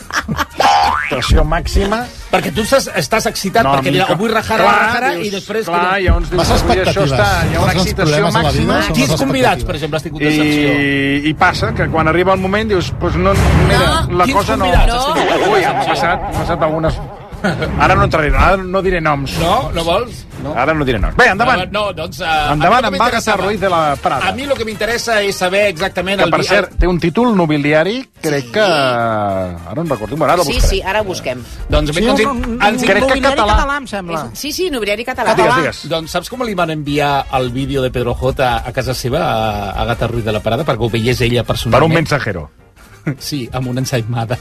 pressió màxima.
Perquè tu estàs, estàs excitat,
No,
perquè mira,
mica.
vull rajar,
Clar,
rajar,
dius,
i després...
clar, llavors dius,
Massa
avui això està, hi ha una
Els grans
excitació
problemes a la vida
màxima.
són
Quins
les
convidats,
expectatives.
per exemple, has tingut decepció?
I, I passa que quan arriba el moment dius, pues no, mira,
No,
la
quins
cosa no...
convidats has tingut?
Ui, ha passat, ha passat algunes... Ara no entraré, ara no diré noms.
No? No vols? No.
Ara no diré noms. Bé, endavant.
No, doncs... Uh,
Endavant amb Agatha Ruiz de la Prada.
A mi el que m'interessa és saber exactament...
Que,
el
per
vi-
cert, té un títol nobiliari, crec que... Ara no em recordo, ara el
Sí,
buscaré.
sí, ara ho busquem.
Doncs,
Sí,
doncs,
un, un,
ens
un
crec que
nobiliari
català.
català, em sembla.
Sí, sí, nobiliari català.
Digues, digues.
Doncs saps com li van enviar el vídeo de Pedro J a casa seva, a Agatha Ruiz de la Prada, perquè ho veiés ella
Per
personalment?
un mensajero.
Sí, amb una ensaïmada.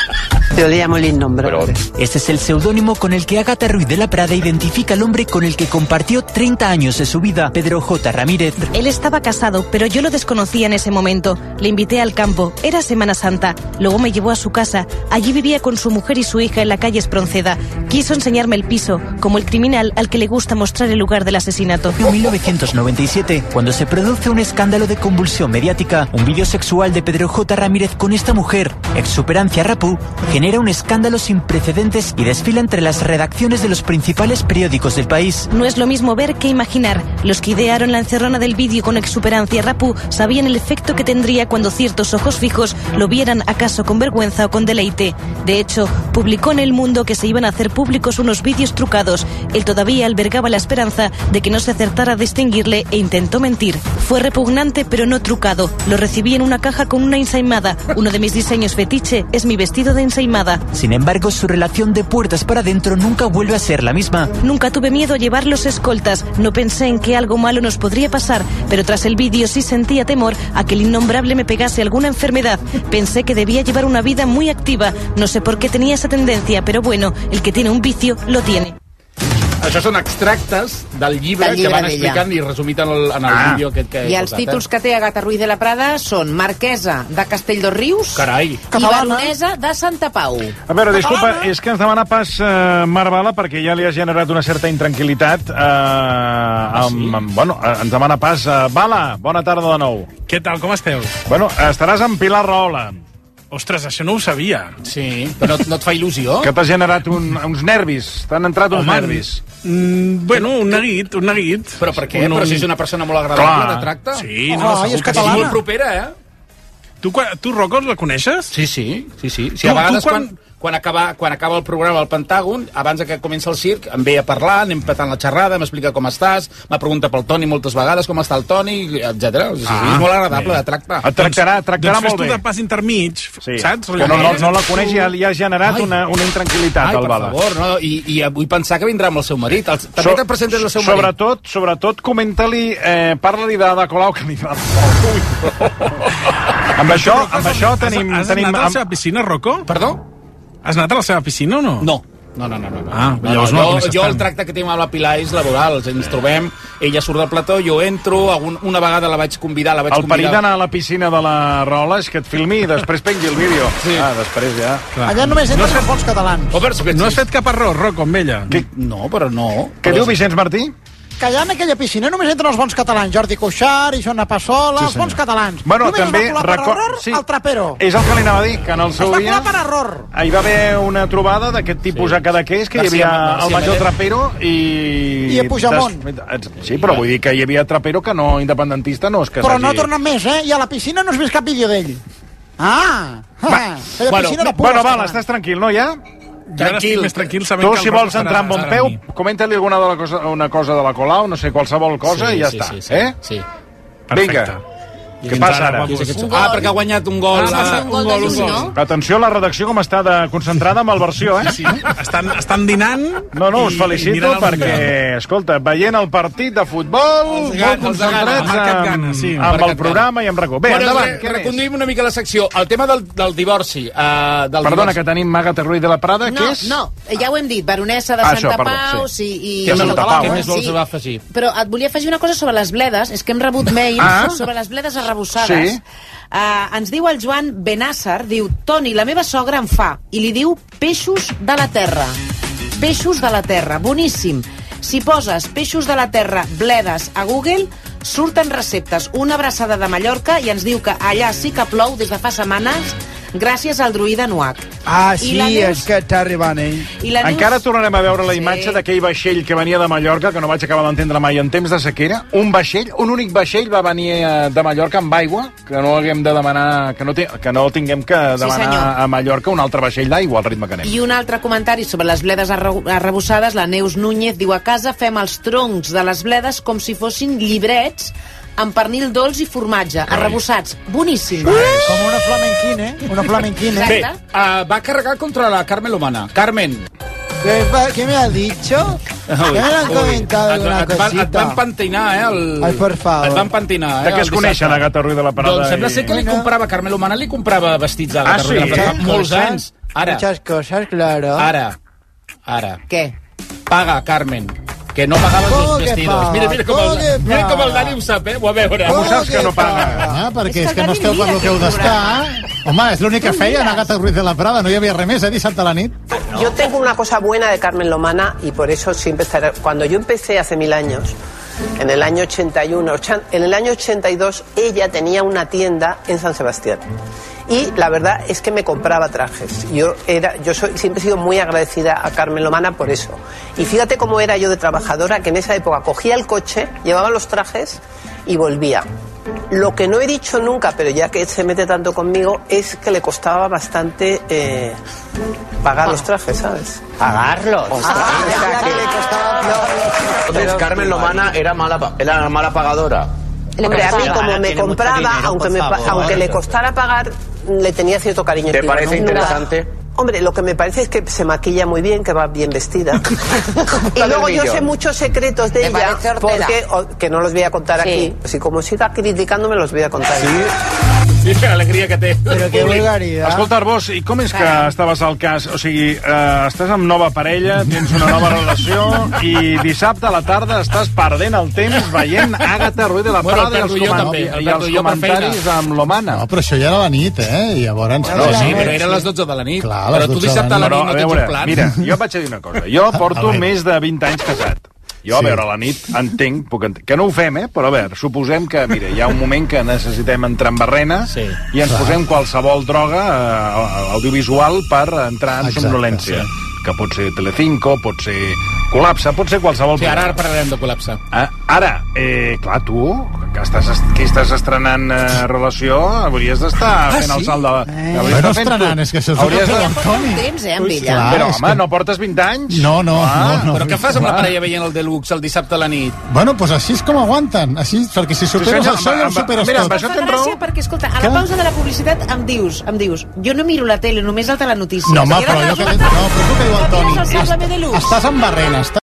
Yo le llamo el innombrable.
Este es el seudónimo con el que Agatha Ruiz de la Prada identifica al hombre con el que compartió treinta años de su vida, Pedro J. Ramírez.
Él estaba casado, pero yo lo desconocía en ese momento. Le invité al campo. Era Semana Santa. Luego me llevó a su casa. Allí vivía con su mujer y su hija en la calle Espronceda. Quiso enseñarme el piso, como el criminal al que le gusta mostrar el lugar del asesinato.
En mil novecientos noventa y siete, cuando se produce un escándalo de convulsión mediática, un vídeo sexual de Pedro J. Ramírez con esta mujer, exsuperancia Rapú, genera un escándalo sin precedentes y desfila entre las redacciones de los principales periódicos del país.
No es lo mismo ver que imaginar. Los que idearon la encerrona del vídeo con exuperancia Rapú sabían el efecto que tendría cuando ciertos ojos fijos lo vieran acaso con vergüenza o con deleite. De hecho, publicó en El Mundo que se iban a hacer públicos unos vídeos trucados. Él todavía albergaba la esperanza de que no se acertara a distinguirle e intentó mentir. Fue repugnante pero no trucado. Lo recibí en una caja con una ensaimada. Uno de mis diseños fetiche es mi vestido de ensaimada.
Sin embargo, su relación de puertas para adentro nunca vuelve a ser la misma.
Nunca tuve miedo a llevar los escoltas. No pensé en que algo malo nos podría pasar, pero tras el vídeo sí sentía temor a que el innombrable me pegase alguna enfermedad. Pensé que debía llevar una vida muy activa. No sé por qué tenía esa tendencia, pero bueno, el que tiene un vicio lo tiene.
això són extractes del llibre,
Del llibre
que van
d'ella.
explicant i resumit en el, en el
Ah.
vídeo aquest que he
I els
posat,
títols
eh?
que té Agatha Ruiz de la Prada són Marquesa de Castelldorrius
Carai.
i Baronesa de Santa Pau.
A veure, disculpa, és que ens demana pas eh, Marvala perquè ja li ha generat una certa intranquil·litat. Eh, ah,
sí?
amb, amb, bueno, eh, ens demana pas... Eh, Bala, bona tarda de nou.
Què tal, com esteu?
Bueno, estaràs amb Pilar Rahola.
Ostres, això no ho sabia.
Sí, però no, no et fa il·lusió?
Que t'ha generat un, uns nervis. T'han entrat uns
Home,
nervis.
Mm, bueno, un neguit, un neguit.
Però per què?
Un,
Però si és una persona molt agradable
Clar.
de tracte.
Sí, no,
oh,
segur
és
que
catalana.
sí.
És molt propera, eh?
Tu, tu Rocos, la coneixes?
Sí, sí, sí, sí. sí
Tu-
a vegades
tu quan-
quan, quan, acaba, quan acaba el programa al Pentàgon, abans que comença el circ, em ve a parlar, anem petant la xerrada, m'explica com estàs, me pregunta pel Toni moltes vegades, com està el Toni, etcètera. Sí, sí,
Ah,
és molt agradable
bé.
de tractar.
Et tractarà, et tractarà
doncs
molt bé.
fes tu de pas intermig,
Sí.
saps?
Que no, no, no la coneix i ja, ja ha generat
Ai.
una, una intranquil·litat,
Ai,
el
per
Bala.
favor, no? I, i vull pensar que vindrà amb el seu marit. El, també
So-
te'n presentes el seu marit.
Sobretot, sobretot comenta-li, eh, parla-li d'Ada Colau, que li fa... amb això, amb això tenim...
Has, has
tenim
anat a la
amb...
seva piscina, Rocco?
Perdó?
Has anat a la seva piscina o no?
No. No, no, no, no.
Ah,
no,
llavors
no,
no la
jo,
coneixes
jo el
tant.
tracte que tinc amb la Pilar és laboral. Ens trobem, ella surt del plató, jo entro, algun, una vegada la vaig convidar, la vaig
El perill
convidar...
d'anar a la piscina de la Rahola és que et filmi i després pengi el vídeo.
Sí.
Ah, després ja...
Allà només entren els bons catalans.
Oh, però,
No has fet cap error, Rocco, amb ella?
Que...
No, però no.
Què
però...
diu Vicenç Martí?
Que allà en aquella piscina només entren els bons catalans. Jordi Cuixart, Isona Passola,
Sí,
els bons
senyor.
catalans.
Bueno,
només
també
es va colar per
record-
error
sí.
el trapero.
És el que li anava a dir, que en el
Es
seu
va
dia...
colar per error.
Hi va haver una trobada d'aquest tipus
Sí.
a Cadaqués, que hi
García-
havia el
García
major
Meder.
trapero i...
I a Puigdemont.
Des- Sí, però vull dir que hi havia trapero que no independentista, no és que
Però
s'hagi-
no ha tornat més, eh? I a la piscina no has vist cap vídeo d'ell. Ah! ah aquella
Bueno,
piscina de
no,
pures
bueno, val,
catalans.
estàs tranquil, no, ja?
Jo ara estic més tranquil sabent
Tu,
que el
si
Rocco
vols entrar amb bon
estarà
peu,
ara amb mi.
comenta-li alguna de la cosa, una cosa de la Colau, no sé, qualsevol cosa,
Sí,
i ja
sí,
està.
sí, sí,
eh?
sí.
Vinga.
I
Què
fins
passa
ara,
ara?
qui és aquest?
Un
Ah,
gol.
perquè ha guanyat un gol.
Ah, va ser
ah,
un gol de Llull, no?
Atenció a la redacció com està de concentrada amb el versió, eh?
Sí, estan, estan dinant...
No, no, us
i- i
felicito
mirant el
perquè,
Mundial.
escolta, veient el partit de futbol,
Els
molt
gana, els
concentrats
gana, ha marcat
amb,
gana, sí.
amb
Marcat
el programa i amb RAC1. Bé,
bueno,
endavant,
re,
què més?
reconduïm una mica la secció. El tema del, del divorci. Uh, del
Perdona,
divorci.
que tenim Agatha Ruiz de la Prada,
No,
què és?
no, ja ho hem dit, baronessa de
Ah,
Santa
això, perdó,
Pau,
sí.
sí, i...
Que és Santa Pau,
Què
eh?
més vols
Sí.
va afegir?
Però et volia afegir una cosa sobre les bledes, és que hem rebut mails
Ah.
sobre les bledes arrebossades.
Sí.
Uh, ens diu el Joan Benàsser, diu, Toni, la meva sogra em fa, i li diu peixos de la terra. Peixos de la terra, boníssim. Si poses peixos de la terra bledes a Google, surten receptes. Una abraçada de Mallorca i ens diu que allà sí que plou des de fa setmanes gràcies al druida Nuac.
Ah,
I
sí,
la Neus-
és que està arribant, eh?
I la Neus-
Encara tornarem a veure la
Sí.
imatge d'aquell vaixell que venia de Mallorca, que no vaig acabar d'entendre mai en temps de sequera. Un vaixell, un únic vaixell va venir eh, de Mallorca amb aigua, que no haguem de demanar, que no, te, que no tinguem que demanar
senyor.
a Mallorca un altre vaixell d'aigua al ritme que anem.
I un altre comentari sobre les bledes arre- arrebossades, la Neus Núñez diu, a casa fem els troncs de les bledes com si fossin llibrets amb pernil dolç i formatge, arrebossats. Boníssim.
Com una flamenquina, eh? Una flamenquina.
Bé, uh, va carregar contra la Carmen Lomana. Carmen.
¿Qué, va- qué me has dicho? ¿Qué me han
Ui,
comentado
et,
una
et, va, et
cosita?
van pentinar, eh? El...
Ai, por favor.
Et van pentinar, eh?
De què es
el
coneixen,
dissabte.
Agatha Ruiz de la Prada?
Doncs sembla
i-
ser que li
Bueno.
comprava, Carmen Lomana li comprava vestits a
Ah,
Agatha Ruiz de la
sí?
Prada.
Muchas
Molts
cosas,
anys. Ara,
Muchas cosas, claro.
ara, ara.
Què?
Paga, Carmen. Que no pagaves
¿Cómo
els
que
vestidos.
paga?
Mira, mira com,
¿Cómo
el,
que
mira com el
paga?
Dani ho sap, eh? Ho a veure.
Com ho saps que no paga?
Ah, perquè
És
és
que
que
el
no
Dani
esteu per
mira
lo que heu
aquest
d'estar. Home, és l'únic que feia en Agatha Ruiz de la Prada, no hi havia res més, eh, dissabte a la nit.
Yo tengo una cosa buena de Carmen Lomana y por eso siempre estaré. Cuando yo empecé hace mil años, en el año ochenta y uno, ochan- en el año ochenta y dos, ella tenía una tienda en San Sebastián. Y la verdad es que me compraba trajes. Yo era, yo soy, siempre he sido muy agradecida a Carmen Lomana por eso. Y fíjate cómo era yo de trabajadora, que en esa época cogía el coche, llevaba los trajes y volvía. Lo que no he dicho nunca, pero ya que se mete tanto conmigo, es que le costaba bastante eh, pagar los trajes, ¿sabes?
¿Pagarlos? Entonces, Carmen Lomana era mala, pa- era mala pagadora.
Hombre, a mí como me
Tiene mucho
compraba,
dinero,
aunque,
por
me, pa-
favor.
aunque le costara pagar, le tenía cierto cariño.
¿Te
Tío,
parece
¿no?
interesante?
Hombre, lo que me parece es que se maquilla muy bien, que va bien vestida. Y luego yo sé muchos secretos de
¿Te
ella,
parece hortera?
porque, o- que no los voy a contar
Sí.
aquí. Si como siga criticándome, los voy a contar.
Sí.
Sí, l'alegria que té.
Però que vulgaridad.
Escolta, Arbós, i com és que estaves al cas? O sigui, eh, estàs amb nova parella, tens una nova relació i dissabte a la tarda estàs perdent el temps veient Àgata Ruiz de la
Bueno,
Prada i els,
perdo jo
coment
també, el
i
perdo
els
jo per
comentaris
feina.
amb l'Omana.
No, però això ja era la nit, eh? I llavors...
No, sí, però eren les dotze de la nit.
Clar,
però
les
tu
dotze de
dissabte
la
a la
nit.
nit no
a
tens
veure,
un plan.
mira, jo vaig a dir una cosa. Jo porto
A veure.
més de vint anys casat. Jo,
Sí.
a veure, a la nit entenc, puc entenc, que no ho fem, eh? Però a veure, suposem que, mira, hi ha un moment que necessitem entrar en barrena
Sí,
i ens
clar.
posem qualsevol droga eh, audiovisual per entrar en
Exacte,
somnolència.
sí.
Que pot ser Telecinco, pot ser Col·lapse, pot ser qualsevol...
Sí, ara
programa.
parlarem de col·lapse.
Ah, ara, eh, clar, tu, que estàs, que estàs estrenant eh, relació, hauries d'estar
Ah,
fent el
sí?
salt de...
Eh.
hauries
Bueno,
d'estar fent tu-
estrenant, és que això és
hauries
el que
de-
fa l'Antoni.
Temps, eh, amb ella.
Clar,
Però,
és
home,
que-
no portes vint anys?
No, no,
Ah,
no, no.
Però què fas amb la
Clar.
parella veient el Deluxe el dissabte a la nit?
Bueno, doncs així és com aguanten. Així, perquè si superes
senyor,
això ja ho
amb-
superes
mira,
tot.
amb això
Fa
tens raó.
gràcia perquè, escolta, a
Què?
la pausa de la publicitat em dius, em dius, jo no miro la tele, només el telenotícies.
No, home,
I
però
ara
allò que...
resulta
No, però tu què diu el Toni?
Tens el Sálvame Deluxe.
Estàs en barrena, estàs